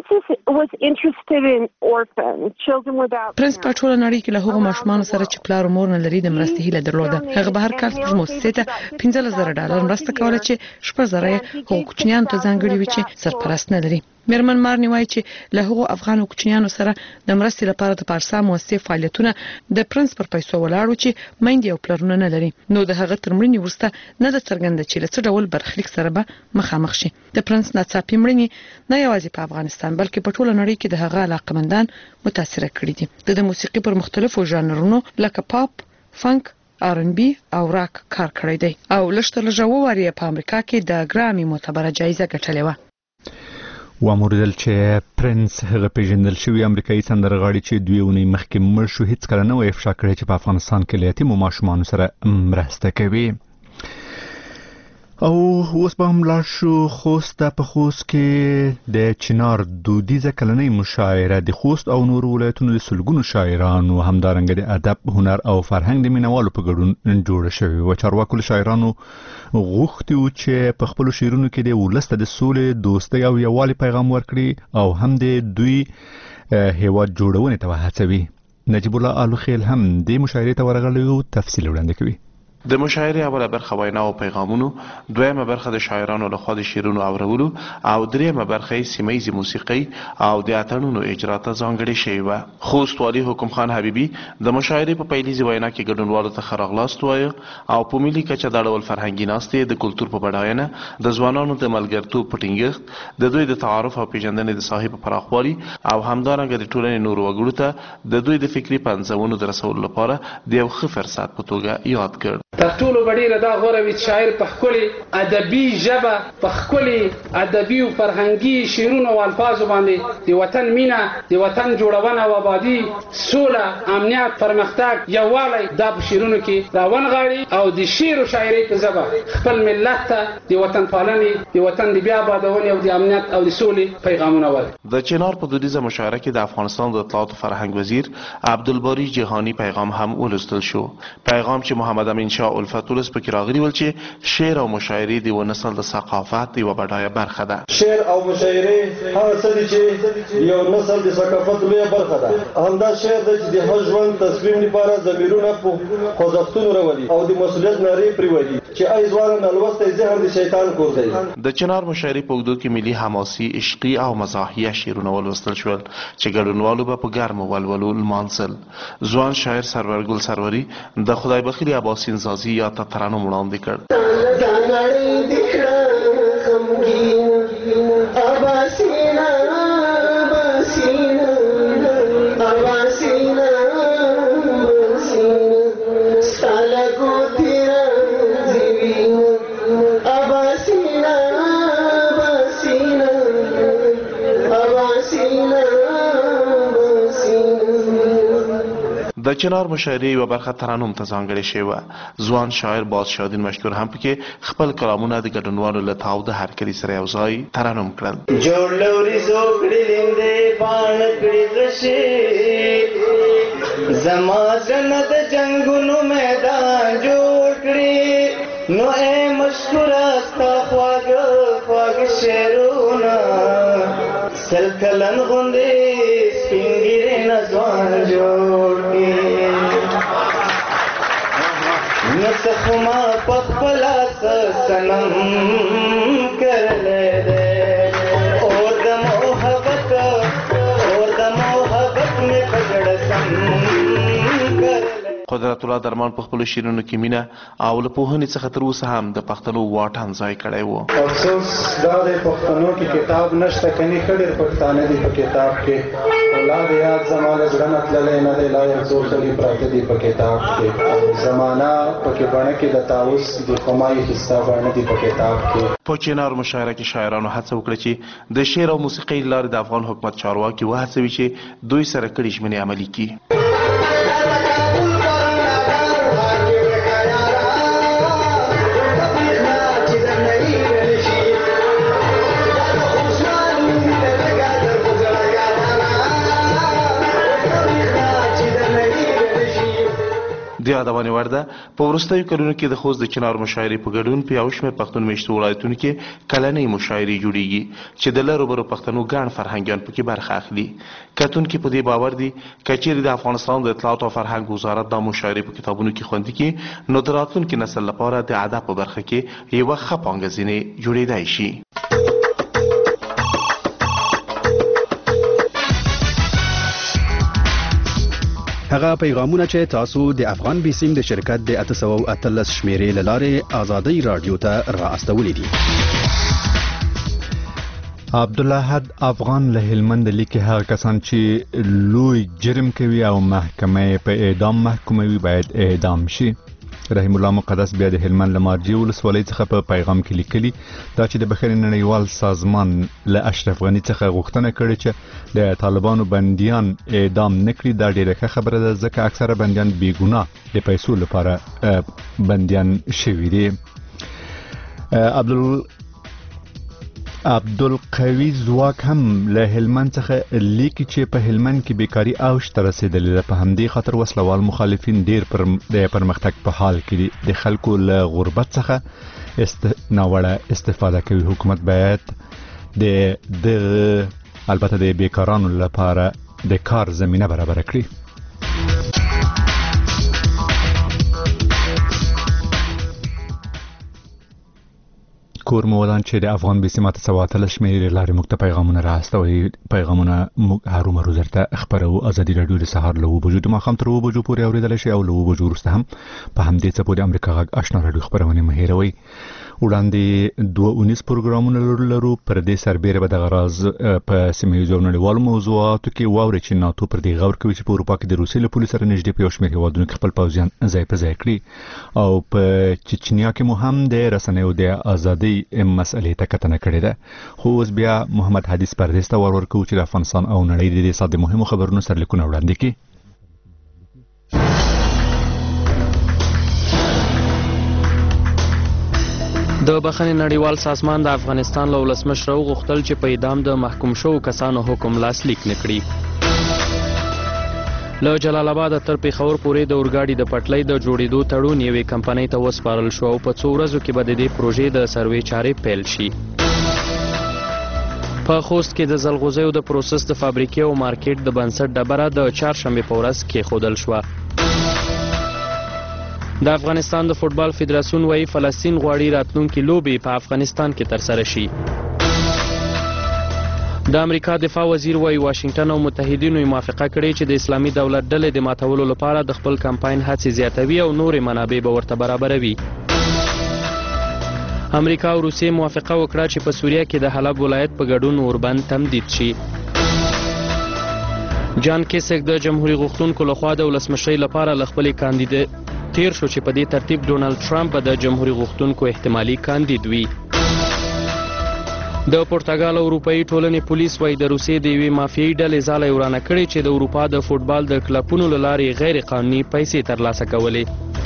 پرنس په ټول نړۍ کې له هغو ماشومانو سره چې پلار او مور نه لري د مرستې هیله درلوده. هغه به هر کال په مؤسسې ته پنځلس زره ډالر مرسته کوله چې شپږ زره کوچنیانو ته ځانګړي وي چې سرپرست نه لري. میرمن مارني وایي چې له هغو افغان کوچنیانو سره د مرستې لپاره د پارسا مؤسسې فعالیتونه د پرنس پر پیسو ولاړ و چې میندې او پلرونه نه لري. نو د هغه تر مړینې وروسته نه د څرګنده چې له څه ډول برخلیک سره به مخامخ شي. د پرنس ناڅاپي مړینې نه یوازې په افغانستان بلکې په ټوله نړۍ کې د هغه علاقمندان متاثره کړي دي. د موسیقي پر مختلفو ژانرونو لکه پاپ، فنک، آر ان بي او راک کار کړی دی او لښته لږه واري په امریکا کې د ګرامي معتبره جایزه ګټلې و. واموردل چې پرنس هغه پیژندل شوی امریکایي سندرغاړي چې دوی اونۍ مخکې مړ شو هیڅ کله نه وایي افشا کړی چې په افغانستان کې له یتیمو ماشومانو سره مرسته کوي. او اوس به هم لاړ شو خوست ته. په خوست کې د چنار دودیزه کلنۍ مشاعره د خوست او نورو ولایتونو د سلګونو شاعرانو همدارنګه د ادب، هنر او فرهنګ د مینوالو په ګډون جوړه شوې وه. چارواکو له شاعرانو غوښتي وو چې په خپلو شعرونو کې د ولس ته د سولې، دوستۍ او یووالي پیغام ورکړي او هم د دوی هیواد جوړونې ته وهڅوي. نجیب الله آلوخیل هم د مشاعرې ته ورغلی و، تفصیل وړاندې کوي. د مشاعرې اوله برخه وینا او پیغامونو، دویمه برخه د شاعرانو لخوا د شعرونو اورولو او دریمه برخه سیمه‌ییزې موسیقي او د اتڼونو اجرا ته ځانګړې شوې وه. خوست والي حکم خان حبیبي د مشاعرې په پیلیزي وینا کې ګډونوالو ته ښه راغلاست وایه او په ملي کچه دا ډول فرهنګي ناستې د کلتور په بډاینه، د ځوانانو د ملګرتوب په ټینګښت، د دوی د تعارف او پیژندنې د ساحې په پراخوالي او همدارنګه د ټولنې نورو وګړو ته د دوی د فکري پنځونو د رسولو لپاره د یو ښه فرصت په توګه یاد کړ. تر ټولو ډیره دا غوره وي چې شاعر په ښکلې ادبي ژبه، په ښکلې ادبي او فرهنګي شعرونو او الفاظو باندې د وطن مینه، د وطن جوړونه او آبادي، سوله، امنیت، پرمختګ، یووالی دا په شعرونو کې راونغاړي او د شعر او شاعرۍ په ژبه خپل ملت ته د وطن پالنې، د وطن د بیا آبادونې او د امنیت او د سولې پیغامونه ورکړي. د چنار په دودیزه مشاعره کې د افغانستان د اطلاعات او فرهنګ وزیر عبدالباری جهانی پیغام هم ولوستل شو. پیغام چې محمد امین شاه الفت ولس پکې راغلي ول چې شعر او مشاعرې د یو نسل د ثقافت یوه بډایه برخه ده. شعر او مشاعرې هغه څه دي چې یو نسل د ثقافت لویه برخه ده. همدا شعر دی چې د هر ژوند تصمیم لپاره ضمیرونه په خوځښتونو راولي او د مسؤلیت نارې پرې وهي چې ای ځوانه نالوستی ذهن د شیطان کور دی. د چنار مشاعرې په اوږدو کې ملي حماسي، عشقي او مزاحیه شعرونه ولوستل شول چې ګډونوالو به په ګرمو ولولو لمانځل. ځوان شاعر سرور ګل سروري د خدای بخیلي عباسین زازي یا ته ترانو وړاندې کړ. د چنار مشاعرې یوه برخه ترانوم ته ځانګړې شوې وه. ځوان شاعر بادشاهدین مشکور هم پکې خپل کلامونه د ګډونوالو له تاوده هرکلي سره یو ځای ترانوم کړل. جوړ لوري زوکړي لیندې پان کړي غشي زما زنه د جنگونو میدان جوړ کړي نو اے مشکور استا خواږه خواږه شعرونه سل کلن غوندې سپین ږیرې نه ځوان جوړ نسخما پخپلا سنم کرلے دے اور د محبت اور د محبت میں پگڑ سم کرلے. قدرت الله درمان په خپلو شعرونو کې مینه او له پوهنې څخه تر اوسه هم د پښتنو واټن ځای کړی و. افسوس دا د پښتنو کې کتاب نشته، کني کډیر پښتانه دي په کتاب کې. اولاد یاد زمانه ځړن تللې نه دی، لا یو څو خلی پراته دي په کتاب کې. زمانہ پکې باندې کې د تاوس د قمای حصہ باندې دي په کتاب کې. په چنار مشاعره کې شاعرانو هڅه وکړه چې د شعر او موسیقۍ لارې د افغان حکومت چارواکي وهڅوي چې دوی سره کړي ژمنې عملي کړي. د یادونې وړ ده په وروستیو کلونو کې د خوست د چنار مشاعرې په ګډون په یو شمېر پښتون مېشتو ولایتونو کې کلنۍ مشاعرې جوړیږي چې د لرو برو پښتنو ګڼ فرهنګیان پکې برخه اخلي. کتونکي په دې باور دي که چیرې د افغانستان د اطلاعات او فرهنګ وزارت دا مشاعرې په کتابونو کې خوندي کړي نو د راتلونکي نسل لپاره د ادب په برخه کې یوه ښه پانګزینې جوړېدای شي. هغه پیغامونه چې تاسو د افغان بیسیم د شرکت د اته سوه او اتلس شمیرې له لارې آزادۍ راډیو ته را استولي دي. عبدالله افغان له هلمند لیکي هغه کسان چې لوی جرم کوي او محکمه په اعدام محکوموي باید اعدام شي. رحیم الله مقدس بیا د هلمند له مارجې ولسوالۍ څخه په پیغام کې لیکلي دا چې د بخښنې نړیوال سازمان له اشرف غني څخه غوښتنه کړې چې د طالبانو بندیان اعدام نه کړي دا ډېره ښه خبره ده ځکه اکثره بندیان بې ګناه د پیسو لپاره بندیان شوي دي. عبدال عبدالقوی ځواک هم له هلمند څخه لیکي چې په هلمند کې بیکاری اوج ته رسیدلې ده. په همدې خاطر وسلوال مخالفین ډیر پر د پرمختګ په حال کې دي. د خلکو له غربت څخه است ناوړه استفاده کوي. حکومت باید د د البته د بیکارانو لپاره د کار زمینه برابر کړي. کور مودان چې د افغان بسمات سواتل شمیرې لارې موږ ته پیغامونه راستوي. پیغامونه موږ هرو مرو درته خبرو. ازادي رادیو د سهار له وبجو د ماخام تر وبجو پورې اوریدل شي او له وبجو وروسته هم په همدې څه پورې امریکا غږ آشنا رادیو خبرونه مه هیروئ. وړاندې دوه اونیس پروګرامونه لرو. پر دې سربېره به د غراز په سیمه ییزو نړیوالو موضوعاتو کې واوري چې ناتو پر دې غور کوي چې په اروپا کې د روسیې له پولیسو سره نږدې په یو شمېر هیوادونو کې خپل پوځیان ځای په ځای کړي او په چچنیا کې مو هم د رسنیو د ازادي مسئلې ته کتنه کړې ده. خو اوس بیا محمد حدیث پردیس ته ور ورکوو چې د افغانستان او نړۍ د دې ساده مهمو خبرونو سرلیکونه وړاندې کړي. د بخښنې نړیوال سازمان د افغانستان له ولسمشر وغوښتل چې په اعدام د محکوم شوو کسانو حکم لاسلیک نه کړي. له جلال آباد تر پېښور پورې د اورګاډي د پټلۍ د جوړېدو تړون یوې کمپنۍ ته وسپارل شو او په څو ورځو کې به د دې پروژې د سروې چارې پیل شي. په خوست کې د ځلغوزیو د پروسس د فابریکې او مارکیټ د بنسټ ډبره د چهارشنبې په ورځ کېښودل شوه. د افغانستان د فوټبال فدراسیون وايي فلسطین غواړي راتلونکي لوبې په افغانستان کې ترسره شي. د امریکا دفاع وزیر وايي واشنگټن او متحدینو موافقه کړې چې د اسلامي دولت ډلې د ماتولو لپاره د خپل کمپاین هڅې زیاتوي او نورې منابع به ورته برابروي. امریکا او روسیې موافقه وکړه چې په سوریه کې د حلب ولایت په ګډون اوربند تمدید شي. جان کیسک د جمهوریت غوښتونکو لخوا د ولسمشرۍ لپاره له خپلې کاندید تیر شو چې په دې ترتیب ډونالد ټرمپ به د جمهوریت غوښتونکو احتمالي کاندید وي. د پرتګال او اروپایي ټولنې پولیس وايي د روسیې د یوې مافیایي ډلې ځاله ورانه کړې چې د اروپا د فوټبال د کلبونو له لارې غیر قانوني پیسې ترلاسه کولې.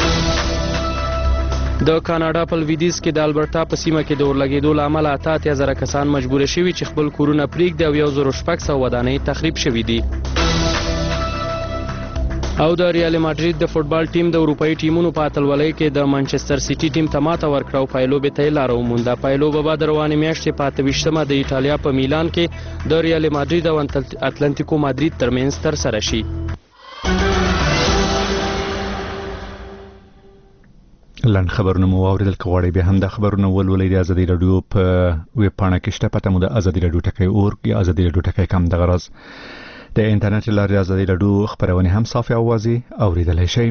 د کاناډا په لویدیځ کې د البرټا په سیمه کې د اورلګېدو له امله اته اتیا زره کسان مجبوره شوي چې خپل کورونه پرېږدي او یو زر شپږ سوه ودانۍ تخریب شوي دي. او د ریال ماډرید د فوټبال ټیم د اروپایي ټیمونو په اتلولۍ کې د منچستر سیټي ټیم ته ماته ورکړه او پایلوبې ته یې لاره ومونده. پایلوبه به د روانې میاشتې په اته ویشتمه د ایټالیا په میلان کې د ریال ماډرید او اتلانتیکو مادرید ترمنځ ترسره شي. لنډ خبرونه مو واورېدل. که غواړئ بیا هم دا خبرونه ولولئ د ازادي راډیو په ویب پاڼه کې شته. پته مو د ازادي راډیو ټکی اورګ یا ازادي راډیو ټکی کم. دغه راز د انټرنیټ لارې ازادي راډیو خبرونه هم صافي او واضح اوریدلای شئ.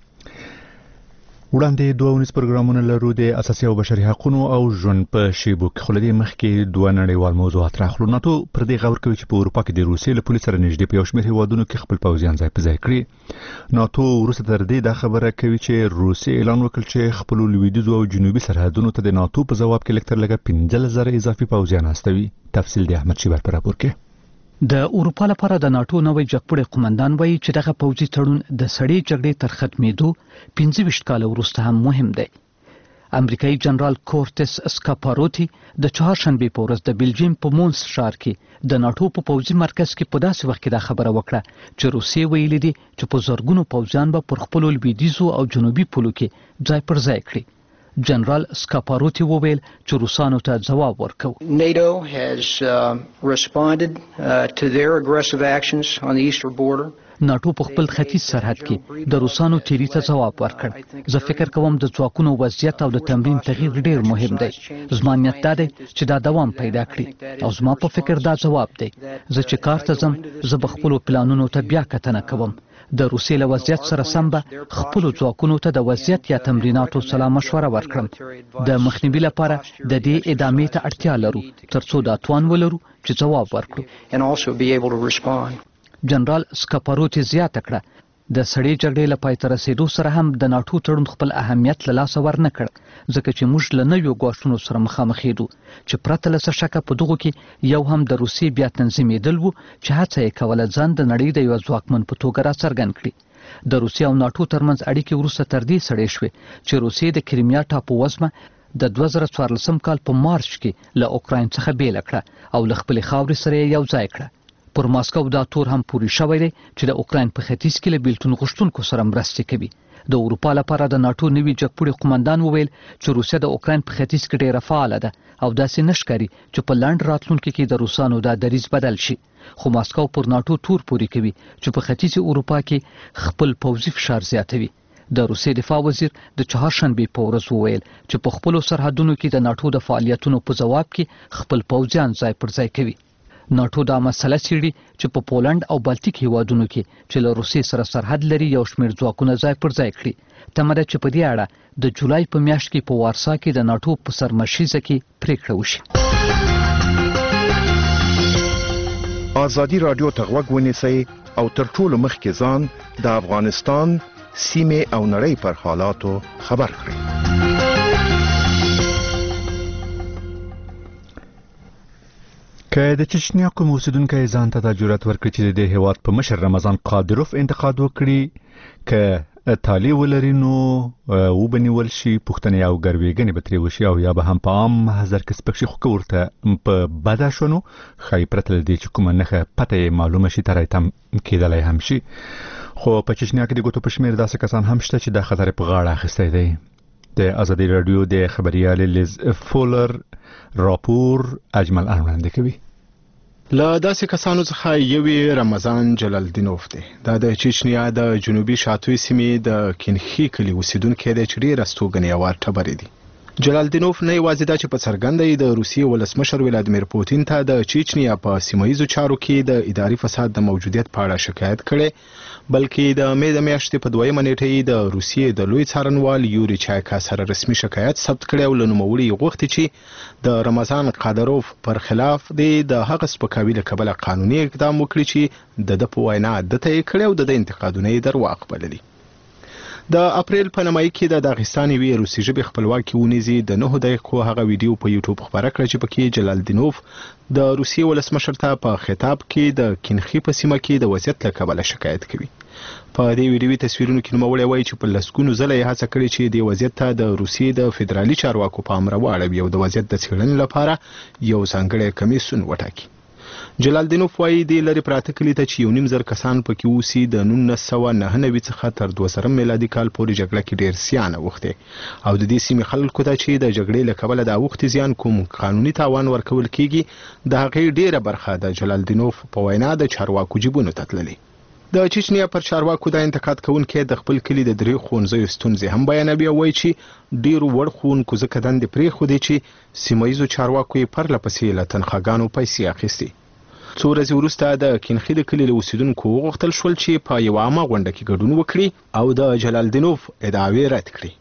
وړاندې دوه اونیس پروګرامونه لرو د اساسي او بشري حقوقو او ژوند په شیبو کې. خو له دې مخکې دوه نړیوال موضوعات راخلو. ناتو پر دې غور کوي چې په اروپا کې د روسیې له پولیسو سره نږدې په یو شمېر هیوادونو کې خپل پوځیان ځای په ځای کړي. ناتو وروسته تر دې دا خبره کوي چې روسیې اعلان وکړ چې خپل لویدیځو او جنوبي سرحدونو ته د ناتو په ځواب کې لکتر لګه پنځه زره اضافي پوځیان استوي. تفصیل د احمد شیبر پر راپور کې. د اروپا لپاره د ناتو نوې جګپړې قومندان وایي چې دغه پوځي تړون د سړې جګړې تر ختمېدو پنځه ویشت کاله وروسته هم مهم دی. امریکایي جنرال کورټس اسکاپاروتی د چهارشنبې په ورځ د بلجیم په مونس ښار کې د ناتو په پوځي مرکز کې په داسې وخت کې دا خبره وکړه چې روسیې ویلي دي چې په زرګونو پوځیان به پر خپلو لویدیځو او جنوبي پولو کې ځای پر ځای کړي. جنرال سکاپاروتی وویل چې روسانو ته ځواب ورکو. NATO has uh, responded uh, to their aggressive actions on the eastern border. ناټو په خپل ختیځ سرحد کې د روسانو تیری ته ځواب ورکړ. زه فکر کوم د ځواکونو وضعیت او د تمرین تغییر ډیر مهم دی. زما نیت دا دی چې دا دوام پیدا کړي او زما په فکر دا ځواب دی. زه چې کار ته ځم زه به خپلو پلانونو ته بیا کتنه کوم. د روسیې له وضعیت سره سم به خپلو ځواکونو ته د وضعیت یا تمریناتو سره مشوره ورکړم. د مخنیوي لپاره د دې ادامې ته اړتیا لرو ترڅو دا توان ولرو چې ځواب ورکړو. جنرال سکاپاروتی زیاته کړه د سړې جګړې له پای ته رسېدو سره هم د ناټو تړون خپل اهمیت له لاسه ورنه کړ ځکه چې موږ له نویو ګواښونو سره مخامخ یو چې پرته له څه شکه په دغو کې یو هم د روسیې بیا تنظیمېدل وو چې هڅه یې کوله ځان د نړۍ د یو ځواکمن په توګه راڅرګند کړي. د روسیې او ناټو ترمنځ اړیکې وروسته تر دې سړې شوې چې روسیې د کریمیا ټاپو وزمه د دوه زره څوارلسم کال په مارچ کې له اوکراین څخه بیل کړه او له خپل خاورې سره یو ځای کړه. پر ماسکو دا تور هم پوری شوی دی چې د اوکراین په ختیځ کې له بیلتون غوښتونکو سره مرستې کوي. د اروپا لپاره د ناتو نوي جګپوړي قومندان وویل چې روسیه د اوکراین په ختیځ کې ډیره فعاله ده او داسې نشکاري چې په لاند راتلونکو کې د روسانو دا دریځ بدل شي. خو ماسکو پر ناتو تور پوری کوي چې په ختیځ اروپا کې خپل پوځي فشار زیاتوي. د روسیې دفاع وزیر د چهارشنبې په ورځ وویل چې په خپل سرحدونو کې د ناتو د فعالیتونو په جواب کې خپل پوځیان ځای پر ځای کوي. ناتو دا مسله څېړي چې په پولند او بالټیک هیوادونو کې چې له روسیې سره سرحد لري یو شمېر ځواکونه ځای پر ځای کړي. تمه ده چې په دې اړه د جولای په میاشت کې په وارسا کې د ناتو په سرمشیزه کې پریکړه وشي. ازادي راډیو ته غوږ ونیسئ او تر ټولو مخکې ځان د افغانستان سیمې او نړۍ پر حالاتو خبر کړئ. که د چچنیا کوم اوسیدونکو ځان ته د جرأت ورکړي چې د هیواد په مشر رمضان قادروف انتقاد وکړي که تالی ولري نو وبنیول شي پښتنې او ګروېګنې به ترې وشي او یا به هم په عام محضر کې سپک شي خو که ورته په بده شو نو ښایي پرته له دې چې کومه نښه پته یې معلومه شي تری تم کېدلی هم شي. خو په چچنیا کې د ګوتو په شمېر داسې کسان هم شته چې دا خطر په غاړه اخیستی دی. د ازادي راډیو د خبريالې لیز فولر راپور اجمل وړاندې کوي. له داسې کسانو څخه یوې رمضان جلالدینوف دی. دا د چچنیا د جنوبي شاتوي سیمې د کینخي کلي اوسیدونکی دی چې ډېر استوګنیوار ټبرې دي. جلالدینوف نه یوازې دا چې په څرګنده د روسیې ولسمشر ولادیمیر پوتین ته د چچنیا په سیمایي چارو کې د اداري فساد د موجودیت په اړه شکایت کړي، بلکې د مې د میاشتې په دویمه نیټه د روسیې د لوی څارنوال یوري چایکا سره رسمي شکایت ثبت کړی او له نوموړي غوښتي چې د رمضان قادروف پر خلاف د هغه سپکاوي له کبله قانوني اقدام وکړي چې د ده په وینا ده ته یې کړی او د ده انتقادونه یې درواغ بللي. د اپریل په نیمایي کې د داغستان یوې روسي ژبې خپلواکي ونیزي د نهو دقیقو هغه ویډیو په یوټیوب خپره کړه چې پکې جلالدینوف د روسیې ولسمشر ته په خطاب کې د کینخي په سیمه کې د وضعیت له کبله شکایت کوي. په دې ویډیوي تصویرونو کې نوموړی وایي چې په لسګونو ځله یې هڅه کړې چې د وضعیت ته د روسیې د فدرالي چارواکو پام راواړوي او د وضعیت د څېړنې لپاره یو ځانګړی کمیسیون وټاکي. جلالدینوف وایي د لرې پراته کلي ته چې یو نیم زر کسان پکې اوسي د نولس سوه نهه نوي څخه تر دوه زرم میلادي کال پورې جګړه کې ډېر زیان اوښتی او د دې سیمې خلکو ته چې د جګړې له کبله د اوښتي زیان کوم قانوني تاوان ورکول کیږي د هغې ډېره برخه د جلالدینوف په وینا د چارواکو جیبونو ته تللې. د چچنیا پر چارواکو دا انتقاد کوونکی د خپل کلي د درې ښوونځیو ستونزې هم بیانوي او وایي چې ډېرو وړ ښوونکو ځکه دندې پرېښودې چې سیمه ییزو چارواکو یې پرله پسې له تنخواګانو پیسې اخیستې. څو ورځې وروسته د کینخي د کلي له اوسیدونکو وغوښتل شول چې په یوه عامه غونډه کې ګډون وکړي او د جلالدینوف ادعاوې رد کړي.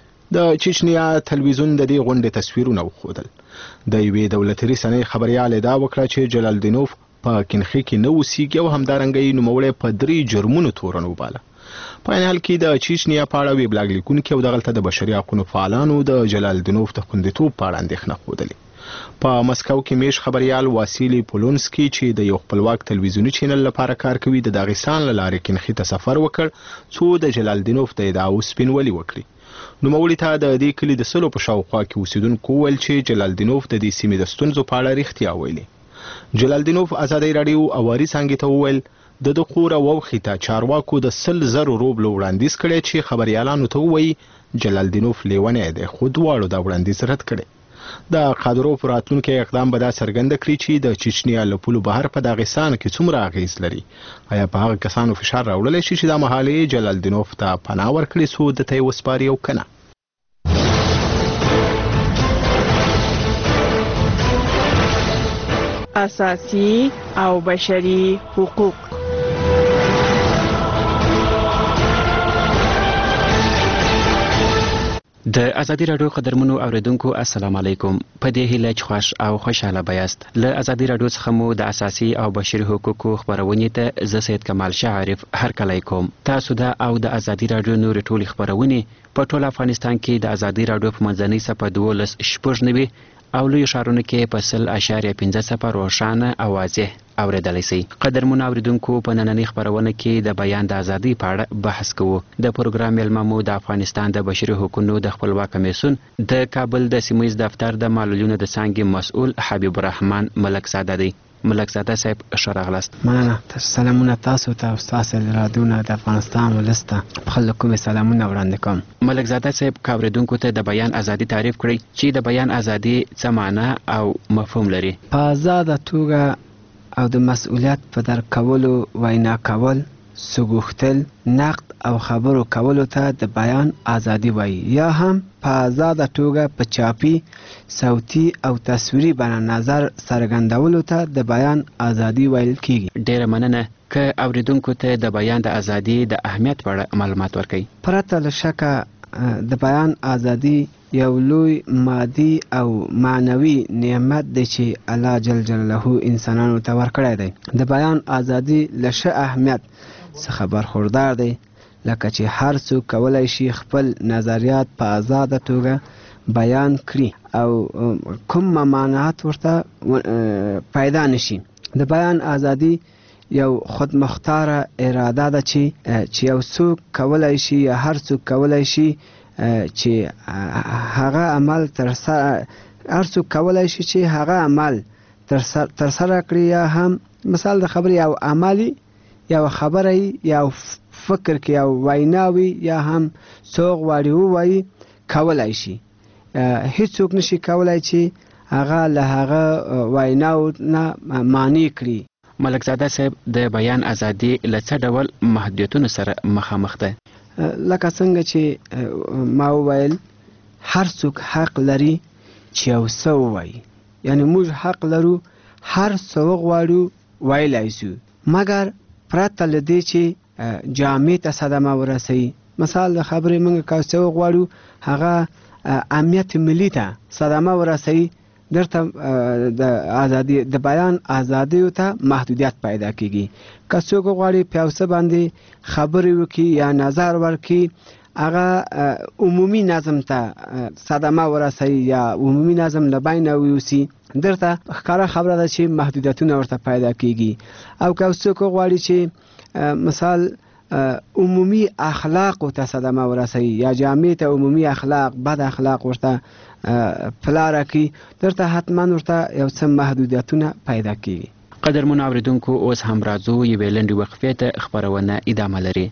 د چچنیا تلویزیون د دې غونډې تصویرونه وښودل. د یوې دولتي رسنۍ خبریال ادعا وکړه چې جلالدینوف په کینخي کې نه اوسیږي او همدارنګه یې نوموړی په درې جرمونو تورن وباله. په عین حال کې د چچنیا په اړه ویبلاګ لیکونکي او دغلته د بشري حقونو فعالانو د جلالدینوف د خوندیتوب په اړه اندېښنه ښودلې. په مسکو کې میش خبریال واسیلی پولونسکی چې د یو خپلواک تلویزیوني چینل لپاره کار کوي د داغستان له لارې کینخي ته سفر وکړ څو د جلالدینوف د ادعاو سپینولي وکړي. نوموړي ته د دې کلي د سلو په شاوخوا کې اوسیدونکو وویل چې جلالدینوف د دې سیمې د ستونزو په اړه رښتیا ویلي. جلالدینوف ازادي راډیو اواري څانګې ته وویل د د قور او وخی ته چارواکو د سل زرو روبلو وړاندیز کړی چې خبريالانو ته وایي جلالدینوف لیونی دی خو دواړو دا وړاندیز رد کړی. د قادروف راتلونکي اقدام به دا څرګنده کړي چې د چچنیا له پولو بهر په داغستان کې څومره اغیز لري. آیا په هغه کسانو فشار راوړلی شي چې دا مهال یې جلالدینوف ته پناه ورکړي څو ده ته یې وسپاري او که نه؟ اساسي او بشري حقوق. د ازادي راډیو قدرمنو اوریدونکو السلام علیکم. په دې هیله چې خوښ او خوشاله بیاست. له ازادي راډیو څخه مو د اساسي او بشري حقوقو خبرونې ته زه سید کمال شعارف هرکلی کوم. تاسو دا او د ازادي راډیو نورې ټولې خبرونې په ټول افغانستان کې د ازادي راډیو په منځنۍ صفحه دولس شپږ نوي او لوی ښارونو کې په سل اشاریه پنځه څپه روښانه او واضح اوریدلی سي. قدرمنو اوریدونکو، په نننۍ خپرونه کې د بیان د ازادۍ په اړه بحث کوو. د پروګرام میلمه مو د افغانستان د بشري حقوقو د خپلواک کمیسیون د کابل د سیمهییز دفتر د معلولینو د څانګې مسؤل حبیب الرحمن ملک زاده دی. ملک زاده صاحب ښه راغلاست. مننه. سلامونه تاسو ته او ستاسو رادیونه د افغانستان ولس ته په خلکو مې سلامونه وړاندې کوم. ملک زاده صاحب که اوریدونکو ته د بیان ازادي تعریف کړئ چې د بیان ازادي څه معنا او مفهوم لري. په ازاده توګه او د مسؤلیت په درک کولو، وینا کول، سګوښتل، نقد او خبرو کولو ته د بیان ازادي وایي، یا هم په ازاده توګه په چاپي، صوتي او تصویري بڼه نظر څرګندولو ته د بیان ازادي ویل کیږي. ډیره مننه. که اوریدونکو ته د بیان د ازادي د اهمیت په اړه معلومات ورکړئ. پرته له شکه د بیان ازادي یو لوی مادي او معنوي نعمت دی چې الله جل جلاله انسانانو ته ورکړی دی. د بیان ازادي له ښه اهمیت څخه برخوردار دی، لکه چې هر څوک کولی شي خپل نظریات په آزاده توګه بیان کړي او کوم ممانعات ورته پیدا نشي. د بیان ازادي یو خودمختاره اراده ده چې چې یو څوک کولی شي یا هر څوک کولی شي چې هغه عمل تر سره هر څوک کولی شي چې هغه عمل تر سره کړي، یا هم مثال د خبرې یو عملي یا خبره یا فکر کې او ویناوي یا هم څوک غواړي ووایي کولی شي. هیڅوک نشي کولی چې هغه له هغه ویناو نه معنی کړي. ملک زاده صاحب د بیان ازادي له څه ډول محدودیتونو سره مخامخ ده؟ لکه څنګه چې ما وویل، هر څوک حق لري چې یو څه ووایي، یعنی موږ حق لرو هر څه وغواړو ویلی شو، مګر پرته له دې چې جامع ته صدمه ورسوي. مثال د خبرې موږ که څه وغواړو هغه امنیت ملي ته صدمه ورسوي، درته د ازادي د بیان ازادي ته محدودیت پیدا کیږي. که څوک غواړي په یو څه باندې خبرې وکړي یا نظر ورکړي، هغه عمومي نظم ته صدمه ورسوي یا عمومي نظم له بینه ویوسي، درته ښکاره خبره ده چې محدودیتونه ورته پیدا کیږي. او که څوک غواړي چې مثال عمومي اخلاق ته صدمه ورسوي یا جامع ته عمومي اخلاق، بد اخلاق ورته پلاره کی، درته حتما ورته یو څه محدودیتونه پیدا کیږي. قدرمنو اوریدونکو، اوس هم راځو یوې لنډې وقفې ته، خپرونه ادامه لري.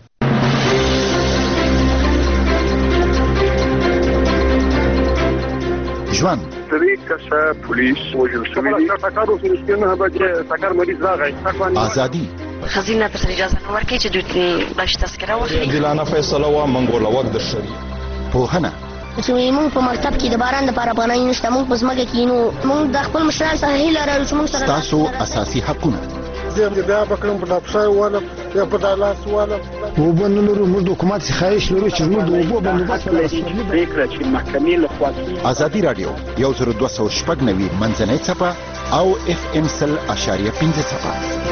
ژوند درې کسه پولیس وژل شوي دي. ټکر وشو چې نه به چې ټکر مریض راغی. ازادي خزینه تر اجازه نه ورکړي چې دوی باش تذکره واخلي. عادلانه فیصله و منګول وخت در شوی. پوهنه چې موږ په مکتب کې د باران لپاره پناه نشته، موږ په ځمکه کې نو موږ د خپل مشران سره هیله لرو چې موږ سره تاسو اساسي حقونه زه بیا بکرم په ډاپسای والا یا په دالاس والا وبنو لرو موږ د حکومت خواهش لرو چې موږ د اوبو بندوبست ولرو. فکر چې محکمې له خوا ازادي رادیو یو زر دوه سوه شپږ نوي منځنۍ څپه او اف ام سل اشاریه پنځه څپه.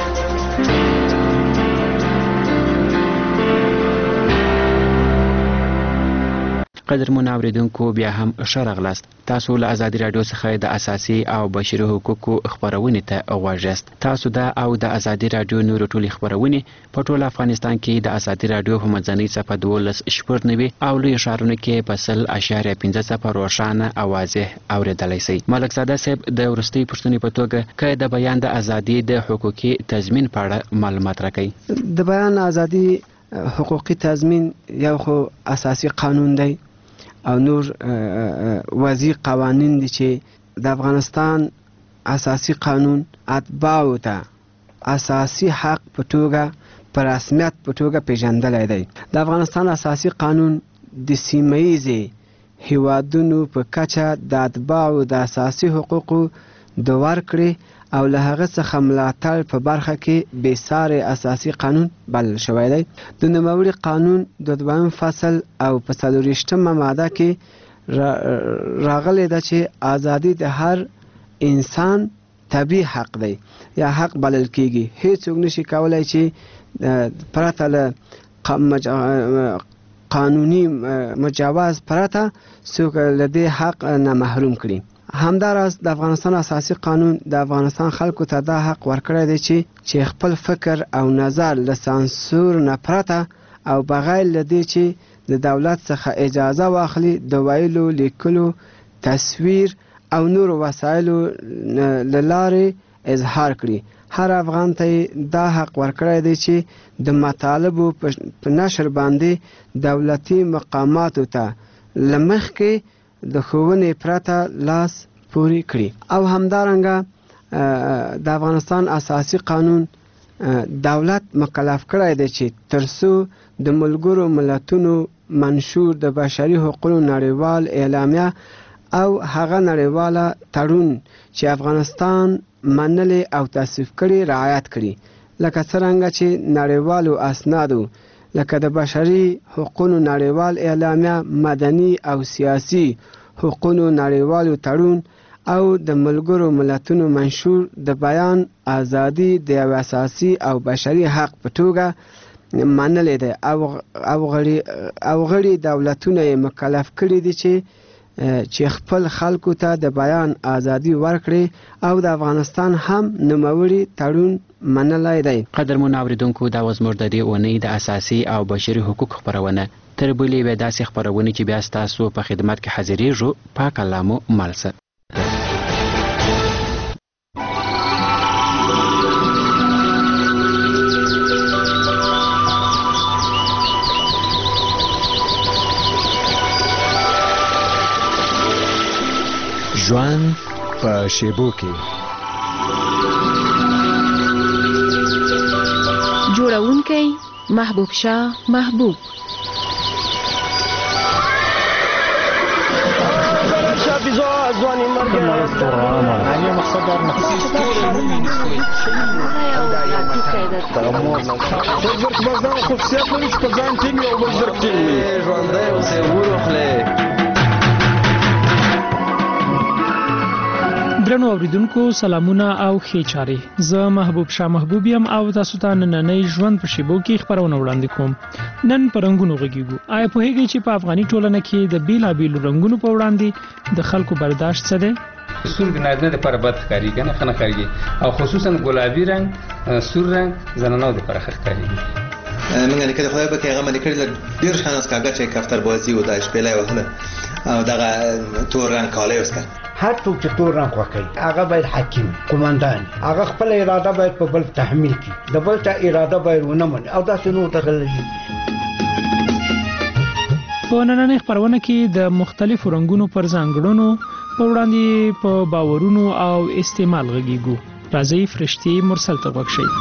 قدرمنو اوریدونکو، بیا هم ښه راغلاست. تاسو له ازادي رادیو څخه د اساسي او بشري حقوقو خپرونې ته غوږ یاست. تاسو د او د ازادي رادیو نورو ټولې خپرونې په ټول افغانستان کې د ازادي رادیو په منځنۍ څپه دولس شپږ نوي او لوی ښارونو کې په سل اشاریه پنځه څپه روښانه او واضح اوریدلی شئ. ملک زاده صاحب، د وروستۍ پوښتنې په توګه که د بیان د ازادي د حقوقي تضمین په اړه معلومات راکړئ. د بیان ازادي حقوقي تضمین یو خو اساسي قانون دی او نور وضعي قوانین دي چې د افغانستان اساسي قانون اتباعو ته اساسي حق په توګه په رسمیت په توګه پیژندلی دی. د افغانستان اساسي قانون د سیمهییزې هیوادونو په کچه د اتباعو د اساسي حقوقو د ورکړې او له هغه څخه ملاتړ په برخه کې بېسارې اساسي قانون بلل شوی دی. د نوموړي قانون د دویم فصل او په څلورویشتمه ماده کې راغلی ده چې ازادي د هر انسان طبیعي حق دی یا حق بلل کیږي. هیڅوک نشي کولی چې پرته له قانوني مجاوز پرته څوک له دې حق نه محروم کړي. همداراز د افغانستان اساسي قانون د افغانستان خلکو ته دا حق ورکړی دی چې چې خپل فکر او نظر له سانسور نه پرته او بغیر له دې چې د دولت څخه اجازه واخلي د ویلو لیکلو تصویر او نور وسایلو له لارې اظهار کړي. هر افغان ته دا حق ورکړی دی چې د مطالبو په نشر باندې دولتي مقاماتو ته له مخکې د ښوونې پرته لاس پورې کړي. او همدارنګه د افغانستان اساسي قانون دولت مکلف کړی دی چې ترڅو د ملګرو ملتونو منشور د بشري حقوقو نړیوال اعلامیه او هغه نړیواله تړون چې افغانستان منلې او تصویب کړي رعایت کړي، لکه څرنګه چې نړیوالو اسنادو لکه د بشري حقوقو نړیوال اعلامیه، مدني او سیاسي حقوقو نړیوالو تړون او د ملګرو ملتونو منشور د بیان ازادي د یو اساسي او بشري حق په توګه منلې ده او غړي او غړي دولتونه یې مکلف کړي دي چې چې خپل خلکو ته د بیان ازادي ورکړي او د افغانستان هم نوموړي تړون منلای دی. قدرمن اوریدونکو دا وز زموږ د دې اونۍ د اساسي او بشري حقوق خبرونه. تر بلې وې داسې خبرونه چې بیا ستاسو په خدمت کې حاضرېږو. پاک الله مو مالسه. ژوند په شیبو کې جوړونکی محبوب شاه محبوب درنو اوریدونکو سلامونه او ښې چارې. زه محبوب شاه محبوب یم او تاسو ته نننۍ ژوند په شیبو کې خبرونه وړاندې کوم. نن په رنګونو غږیږو. آیا پوهیږئ چې په افغاني ټولنه کې د بیلابیلو رنګونو په وړاندې د خلکو برداشت څه دی؟ سور د نارینه لپاره بد ښکاري کنه خنه ښکاري او خصوصا ګلابي رنگ سور رنگ زنانو لپاره ښه ښکاري. موږ نه کړی خو به کې هغه باندې کړی ډیر شانس کاګه چې کفتر بازی و داش پیلای وهله او دغه تور رنگ کاله وسکه. هر څوک چې تور رنگ خوښوي هغه باید حکیم قومندان هغه خپل اراده باید په بل تحمیل کړي، د بل چا اراده باید ونه مني او داسې نور تغلي. په نننۍ خبرونه کې د مختلفو رنګونو پر ځانګړنو په وړاندې په باورونو او استعمال غږیږو. راځي فرشتي مرسل ته غوږ شئ.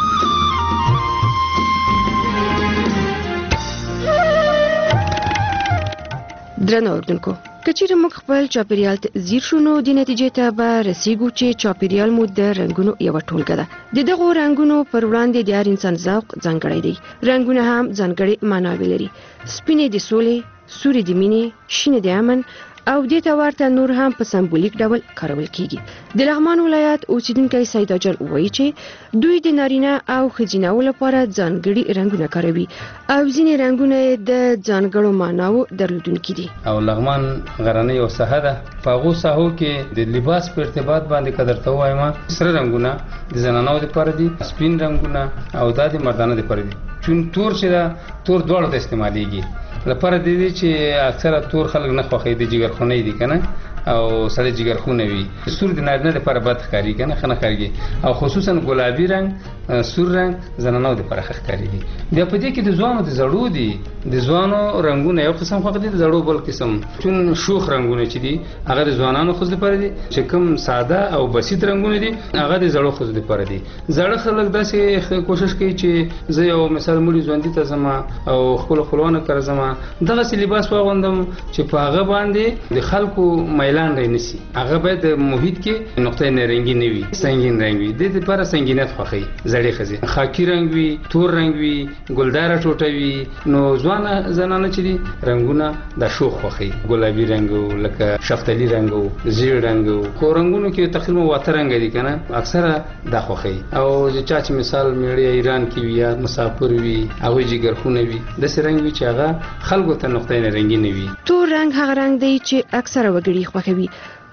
درنو اوریدونکو، کچېرې موږ خپل چاپیریال ته ځیر شو نو د نتیجې ته به رسیږو چې چاپیریال مو د رنګونو یوه ټولګه ده. د دغو رنګونو پر وړاندې د هر انسان ذوق ځانګړی دی. رنګونه هم ځانګړې معناوې لري. سپینې د سولې، سورې د مینې، شینې د امن او دې ته ورته نور هم په سمبولیک ډول کارول کیږي. د لغمان ولایت اوسیدونکی سیدا جان وایي چې دوی د نارینه او ښځینه لپاره ځانګړي رنګونه کاروي او ځینې رنګونه د ځانګړو معناو درلودونکي دي. او لغمان غرنۍ او ساحه ده. په هغو ساحو کې د لباس په ارتباط باندې قدر ته وایم سره رنګونه د زنانو لپاره دي، سپین رنګونه او د مردانو لپاره دي. چون تور چې دا تور دواړو ته استعمالېږي. لپاره د دې چې اکثره تور خلک نه خوښوي د جګرخونۍ دي کنه او سړی جګرخونه وي. سور د نارینه لپاره بد ښکاري کنه خنه ښکاري او خصوصا ګلابي رنگ سور رنگ زنانو لپاره ښه ښکاري دي. بیا په دې کې د ځوانو د زړو دي د ځوانو رنگونه یو قسم خوښ دي، د زړو بل قسم. چون شوخ رنگونه چې دي هغه د ځوانانو خو لپاره دي، چې کوم ساده او بسيط رنگونه دي هغه د زړو خو لپاره دي. زړه خلک داسې کوشش کوي چې زه یو مثال مړي ژوندۍ ته زما او خپل خپلوانو کړ زما دغه لباس واغوندم چې په هغه باندې د خلکو میلان رانسی. هغه باید د محیط کې نقطه نارنجي نه وي، سنگین رنگ وي. د دې لپاره سنگینیت خوښي. زړې خزي خاکی رنگ وي، تور رنگ وي، ګلدار ټوټه وي. نو ځوان زنانه چې دي رنگونه د شوخ خوښي. ګلابي رنگ لکه شفتالي رنگ او زیړ رنگ کو رنگونو کې تقریبا واته رنگ دي کنه اکثره د خوښي. او چې چا مثال میړی ایران کې وي یا مسافر وي او جګرخونه وي د سر رنگ وي چې هغه خلکو ته نقطه نارنجي نه وي. تور رنگ هغه رنگ دی چې اکثره وګړي خوښوي،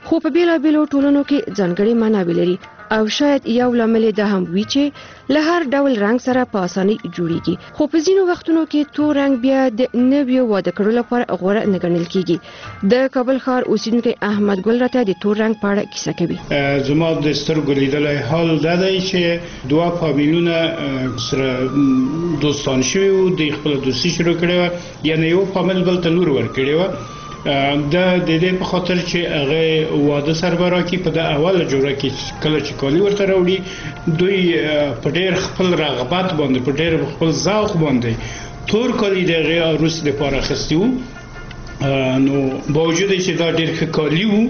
خو په بیلابیلو ټولنو کې ځانګړي معناوې لري او شاید یو لامل دا هم وي چې له هر ډول رنګ سره په اسانۍ جوړیږي، خو په ځینو وختونو کې تور رنګ بیا د نویو واده کړو لپاره غوره نه ګڼل کیږي. د کابل ښار اوسیدونکی احمد ګل راته د تور رنګ په اړه کیسه کوي. زما د سترګو لیدلی حال دا دی چې دوه فامیلونه سره دوستان شوي وو، د خپل دوستي شروع کړې وه، یعنې یو فامیل بل ته لور ورکړې وه. دا د دې په خاطر چې هغه واده سربرا کی په د اوله جوړه کې کله چې کالی ورته راوړي، دوی په ډېر خپل رغبت باندې په ډېر خپل ذوق باندې تور کالی د هغې عروس لپاره اخیستي وو. نو باوجود چې دا ډېر ښه کالي وو،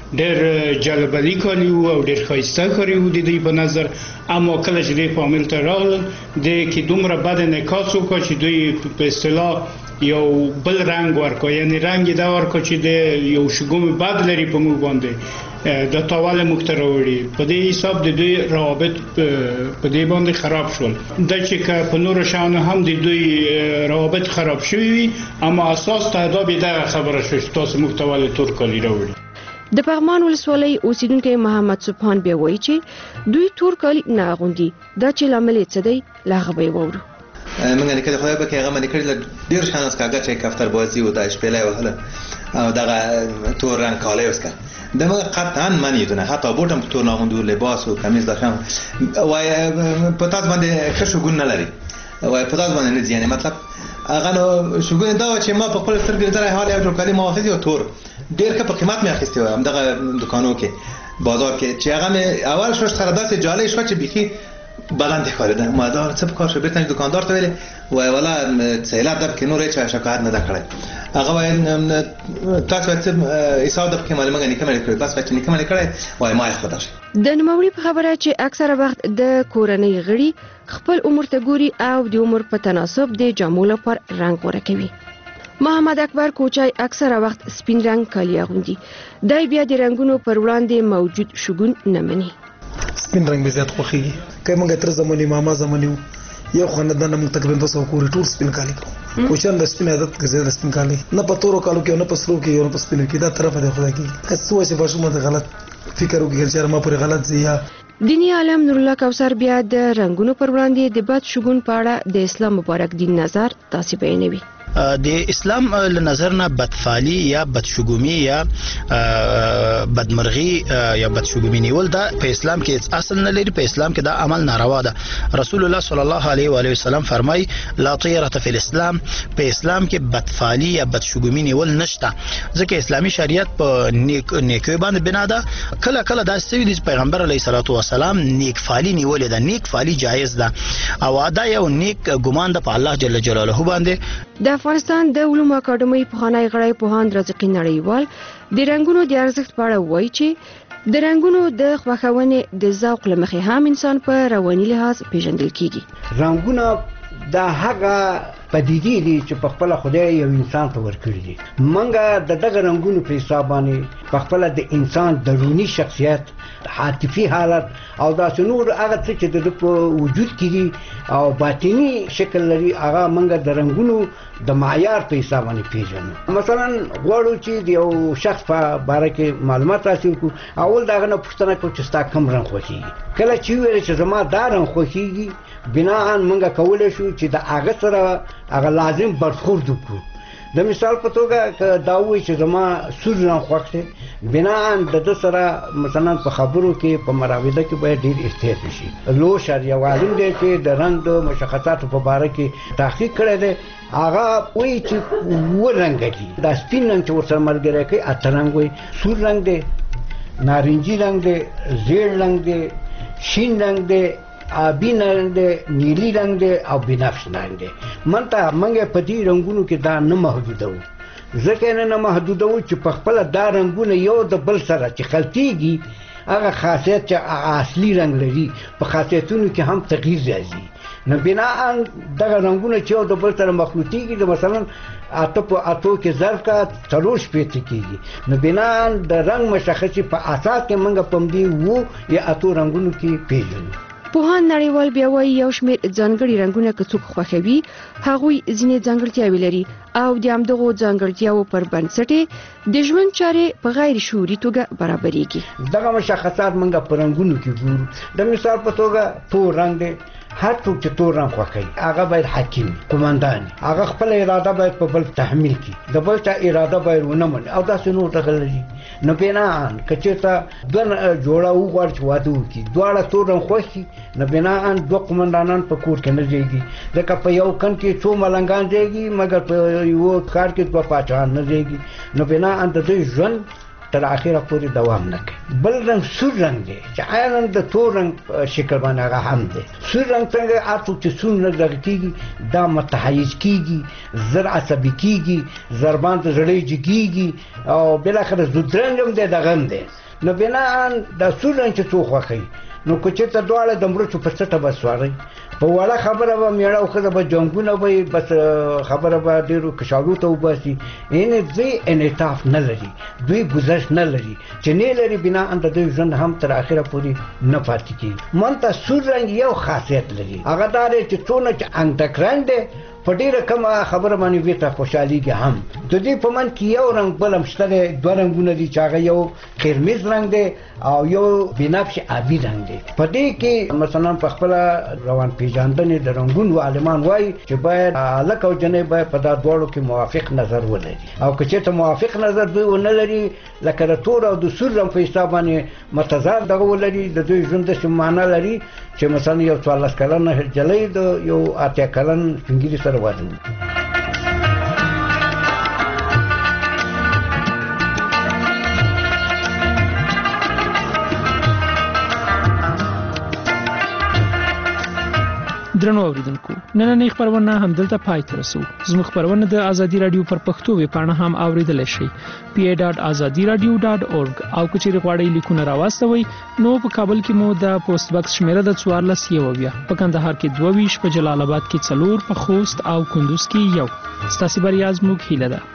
ډېر جلبلي کالي وو او ډېر ښایسته کالي وو د دوی په نظر، اما کله چې دوی فامیل ته راغلل د کې دومره بد انعکاس وکړه چې دوی په اصطلاح یو بل رنګ ورکو، یعنی رنګ دا ورکو چې د یو شګوم بد لري په موږ باندې د تاواله موږ ته راوړي. په دې حساب د دوی روابط په دې باندې خراب شول. دا چې که په نورو شیانو هم د دوی روابط خراب شوي وي، اما اساس تهداب یې دغه خبره شوه چې تاسو موږ ته ولې تور کالي راوړي. د پغمان ولسوالۍ اوسیدونکی محمد سبحان بیا وایي چې دوی تور کالي نه اغوندي. دا چې لامل یې څه دی له هغه به یې واورو. موږ نه کړی خدای به کې هغه باندې کړی له ډېر شان اس کاګه چې کفتر بازی او د شپېلې وهله او دغه تور رنګ کالی وسکه دغه قطعا معنی دونه حتی بوټم تور ناغوندو لباس او کمیز داشم وای په تاسو باندې ښه شګون نه لري، وای په تاسو باندې نه ځي، یعنی مطلب هغه نو شګون دا چې ما په خپل سترګې درای حال یو ټول کالي ما واخیستی او تور ډېر ښه په قیمت مې اخیستی و هم دغه دکانو کې بازار کې چې هغه مې اول شوش سره داسې جالۍ شوه چې بیخي بدن ښکارېده. ما دا څه په کار شو بېرته دکاندار ته ویلې وایي والا څه علت ده پکې نور هېچا شکایت نه ده کړی. هغه وایي تاسو باید څه حساب ده پکې مالې موږ نیکه مې کړی، تاسو باید چې نیکه مې کړی وایي ما یې خو درشي. د نوموړي په خبره چې اکثره وخت د کورنۍ غړي خپل عمر ته ګوري او د عمر په تناسب د جامو لپاره رنګ غوره کوي. محمد اکبر کوچای اکثره وخت سپین رنګ کالي اغوندي. دی بیا د رنګونو پر وړاندې موجود شګون نه مني. سپین رنګ به زیات خوښیږي. که موږ تر زماني ماما زماني یو خاندان موږ تقریبا دوه سوه کورې ټول سپین کالي کوو. کوچیان د سپین عادت ګرځي د سپین کالي نه په تورو کالو کې نه په سرو کې نه په سپینو کې دا طرفه دی خدای کې که څه وایي چې ماشومان د غلط فکر وکړي چې ما پورې غلط ځي. یا دینی عالم نور الله کوثر بیا د رنګونو پر وړاندې د بد شګون په اړه د اسلام مبارک دین نظر تاسو بیانوي. د اسلام له نظر نه بدفعلی یا بدشګومي یا بدمرغي یا بدشګومي نیول دا په اسلام کې اصل نه لري. په اسلام کې دا عمل ناروا ده. رسول الله صلی الله علیه و علیه وسلم فرمای لا طیره فی الاسلام، په اسلام کې بدفعلی یا بدشګومي نیول نشته، ځکه اسلامي شریعت په نیک نیکي باندې بنا ده. کله کله دا سوي د پیغمبر علیه الصلاۃ والسلام نیک فعلی نیول ده، نیک فعلی جایز ده او دا یو نیک ګمان ده په الله جل جلاله باندې. د افغانستان د علومو اکاډمۍ پخوانی غړی پوهاند رزقي نړیوال د رنګونو د ارزښت په اړه وایي چې د رنګونو د خوښونې د ذوق له مخې هم انسان په رواني لحاظ پیژندل کیږي. رنګونه دا هغه پدیدې دي چې په خپل خدای یو انسان ته ورکړي دي. منګه د دغه رنګونو په حساب باندې په خپل د انسان دروني شخصیت، عاطفي حالت او دا نور هغه څه چې د په وجود کې دي او باطني شکل لري هغه منګه د رنګونو د معیار په حساب باندې پیژنو. مثلا غواړو چې د یو شخص په باره کې معلومات حاصل کړو، اول دا غنه پوښتنه کوو چې ستا کوم رنګ خوښیږي. کله چې ویل چې زما دا رنګ خوښیږي بناء منګه کولای شو چې د هغه سره هغه لازم برخورد وکړو. د مثال په توګه دا وایي چې زما سور رنګ خوښ دی، بناء د ده سره مثلا په خبرو کې په مراوده کې باید ډېر احتیاط وشي. لوشر یو عالم دی چې د رنګ د مشخصاتو په باره کې تحقیق کړی دی. هغه وایي چې اووه رنګه دي. دا سپین رنګ چې ورسره ملګری کوي اته رنګ وایي. سور رنګ دی، نارنجي رنګ دی، زیړ رنګ دی، شین رنګ دی، آبی رنګ دی، نیلی رنګ دی او بنفش رنګ دی. منته منګه په دې رنګونو کې دا نه محدودوو، ځکه نه نه محدودوو چې په خپله دا رنګونه یو د بل سره چې خلطیږي هغه خاصیت چې اصلي رنګ لري په خاصیتونو کې هم تغییر راځي. نو بناء دغه رنګونه چې یو د بل سره مخلوطیږي، د مثلا اته په اتو کې ظرف کا څلور شپېته کېږي، نو بناء د رنګ مشخصي په اساس کې موږ په دې وو یا اتو رنګونو کې پیژنو. پوهان نړیوال بیا وایي یو شمېر ځانګړي رنګونه که څوک خوښوي هغوی ځینې ځانګړتیاوې لري او د همدغو ځانګړتیاوو پر بنسټ د ژوند چارې په غیر شعوري توګه برابرېږي. دغه مشخصات موږ په رنګونو کې ګورو. د مثال په توګه تور رنګ دی، هر څوک چې تور رنګ خوښوي هغه باید حکیم قومندان، هغه خپل اراده باید په بل تحمیل کړي، د بل چا اراده باید ونه مني او داسې نور ډول لري. نو بناءً که چېرته دوه جوړه وغواړي چې واده وکړي دواړه تور رنګ خوښ شي نو بناءً دوه قومندانان په کور کې نه ځایږي، ځکه په یو کن کې څو ملنګان ځایږي مګر په یو کار کې دوه پاچاهان نه ځایږي. نو بناءً د دوی ژوند تر اخره پورې دوام نه کوي. بل رنګ سور رنګ دی چې عیناً د تور رنګ شکل باندې هغه هم دی. سور رنګ څنګه هر څوک چې سور رنګ دغه کېږي دا متحیز کېږي، زر عصبي کېږي، ضربان ته زړې جګېږي او بالاخره زودرنګ هم دی دغه هم دی. نو بناءً دا سور رنګ چې څوک خوښوي نو که چېرته دواړه د مرچو په څټه به سوارئ په وړه خبره به میړه او ښځه به جنګونه به بس خبره به ډېرو کشالو ته وباسي. یعنې دوی انعطاف نه لري، دوی گذشت نه لري چې نه لري بناءً د دوی ژوند هم تر اخره پورې نه پاتې کېږي. من ته سور رنګ یو خاصیت لري، هغه دا دی چې څونه چې انګټک رنګ دی په ډېره کمه خبره باندې وی ته خوشحالېږي هم. د دې په منځ کې یو رنګ بل هم شته دی، دوه رنګونه دي چې هغه یو قرمز رنګ دی او یو بنفش آبي رنګ دی. په دې کې مثلا په خپله روان پیژندنې د رنګونو عالمان وایي چې باید هلک او جنۍ باید په دا دواړو کې موافق نظر ولري او که چېرته موافق نظر دوی ونه لري لکه د تور او د سور رنګ په حساب باندې متضاد دغه ولري د دوی ژوند داسې معنا لري چې مثلا یو څوارلس کلنه نجلۍ د یو اتیا کلن سپین ږیري سره واده وکړي. درنو اوریدونکو نننۍ خبرونه همدلته پای ته رسو. زموږ خبرونه د ازادي رادیو پر پښتو ویبپاڼه هم اوریدلای شئ پی ای ډاټ ازادي رادیو ډاټ اورګ او که چیرې غواړئ لیکونه راواستوئ نو په کابل کې مو د پوسټ باکس شمیره د څوارلس یوویه، په کندهار کې دوه ویشت، په جلال آباد کې څلور، په خوست او کندوز کې یو. ستاسو بریا زموږ هیله ده.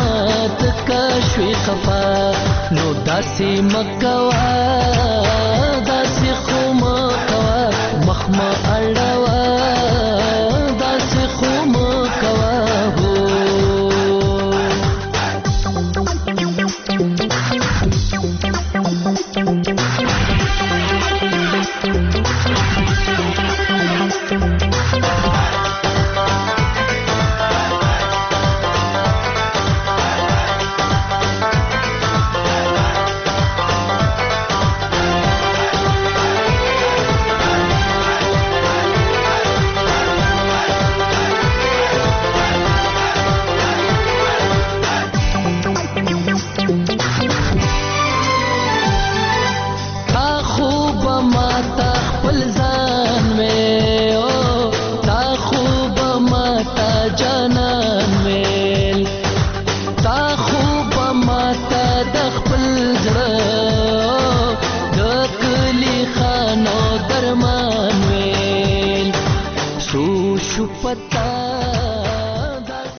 خفا نو داسې مکوا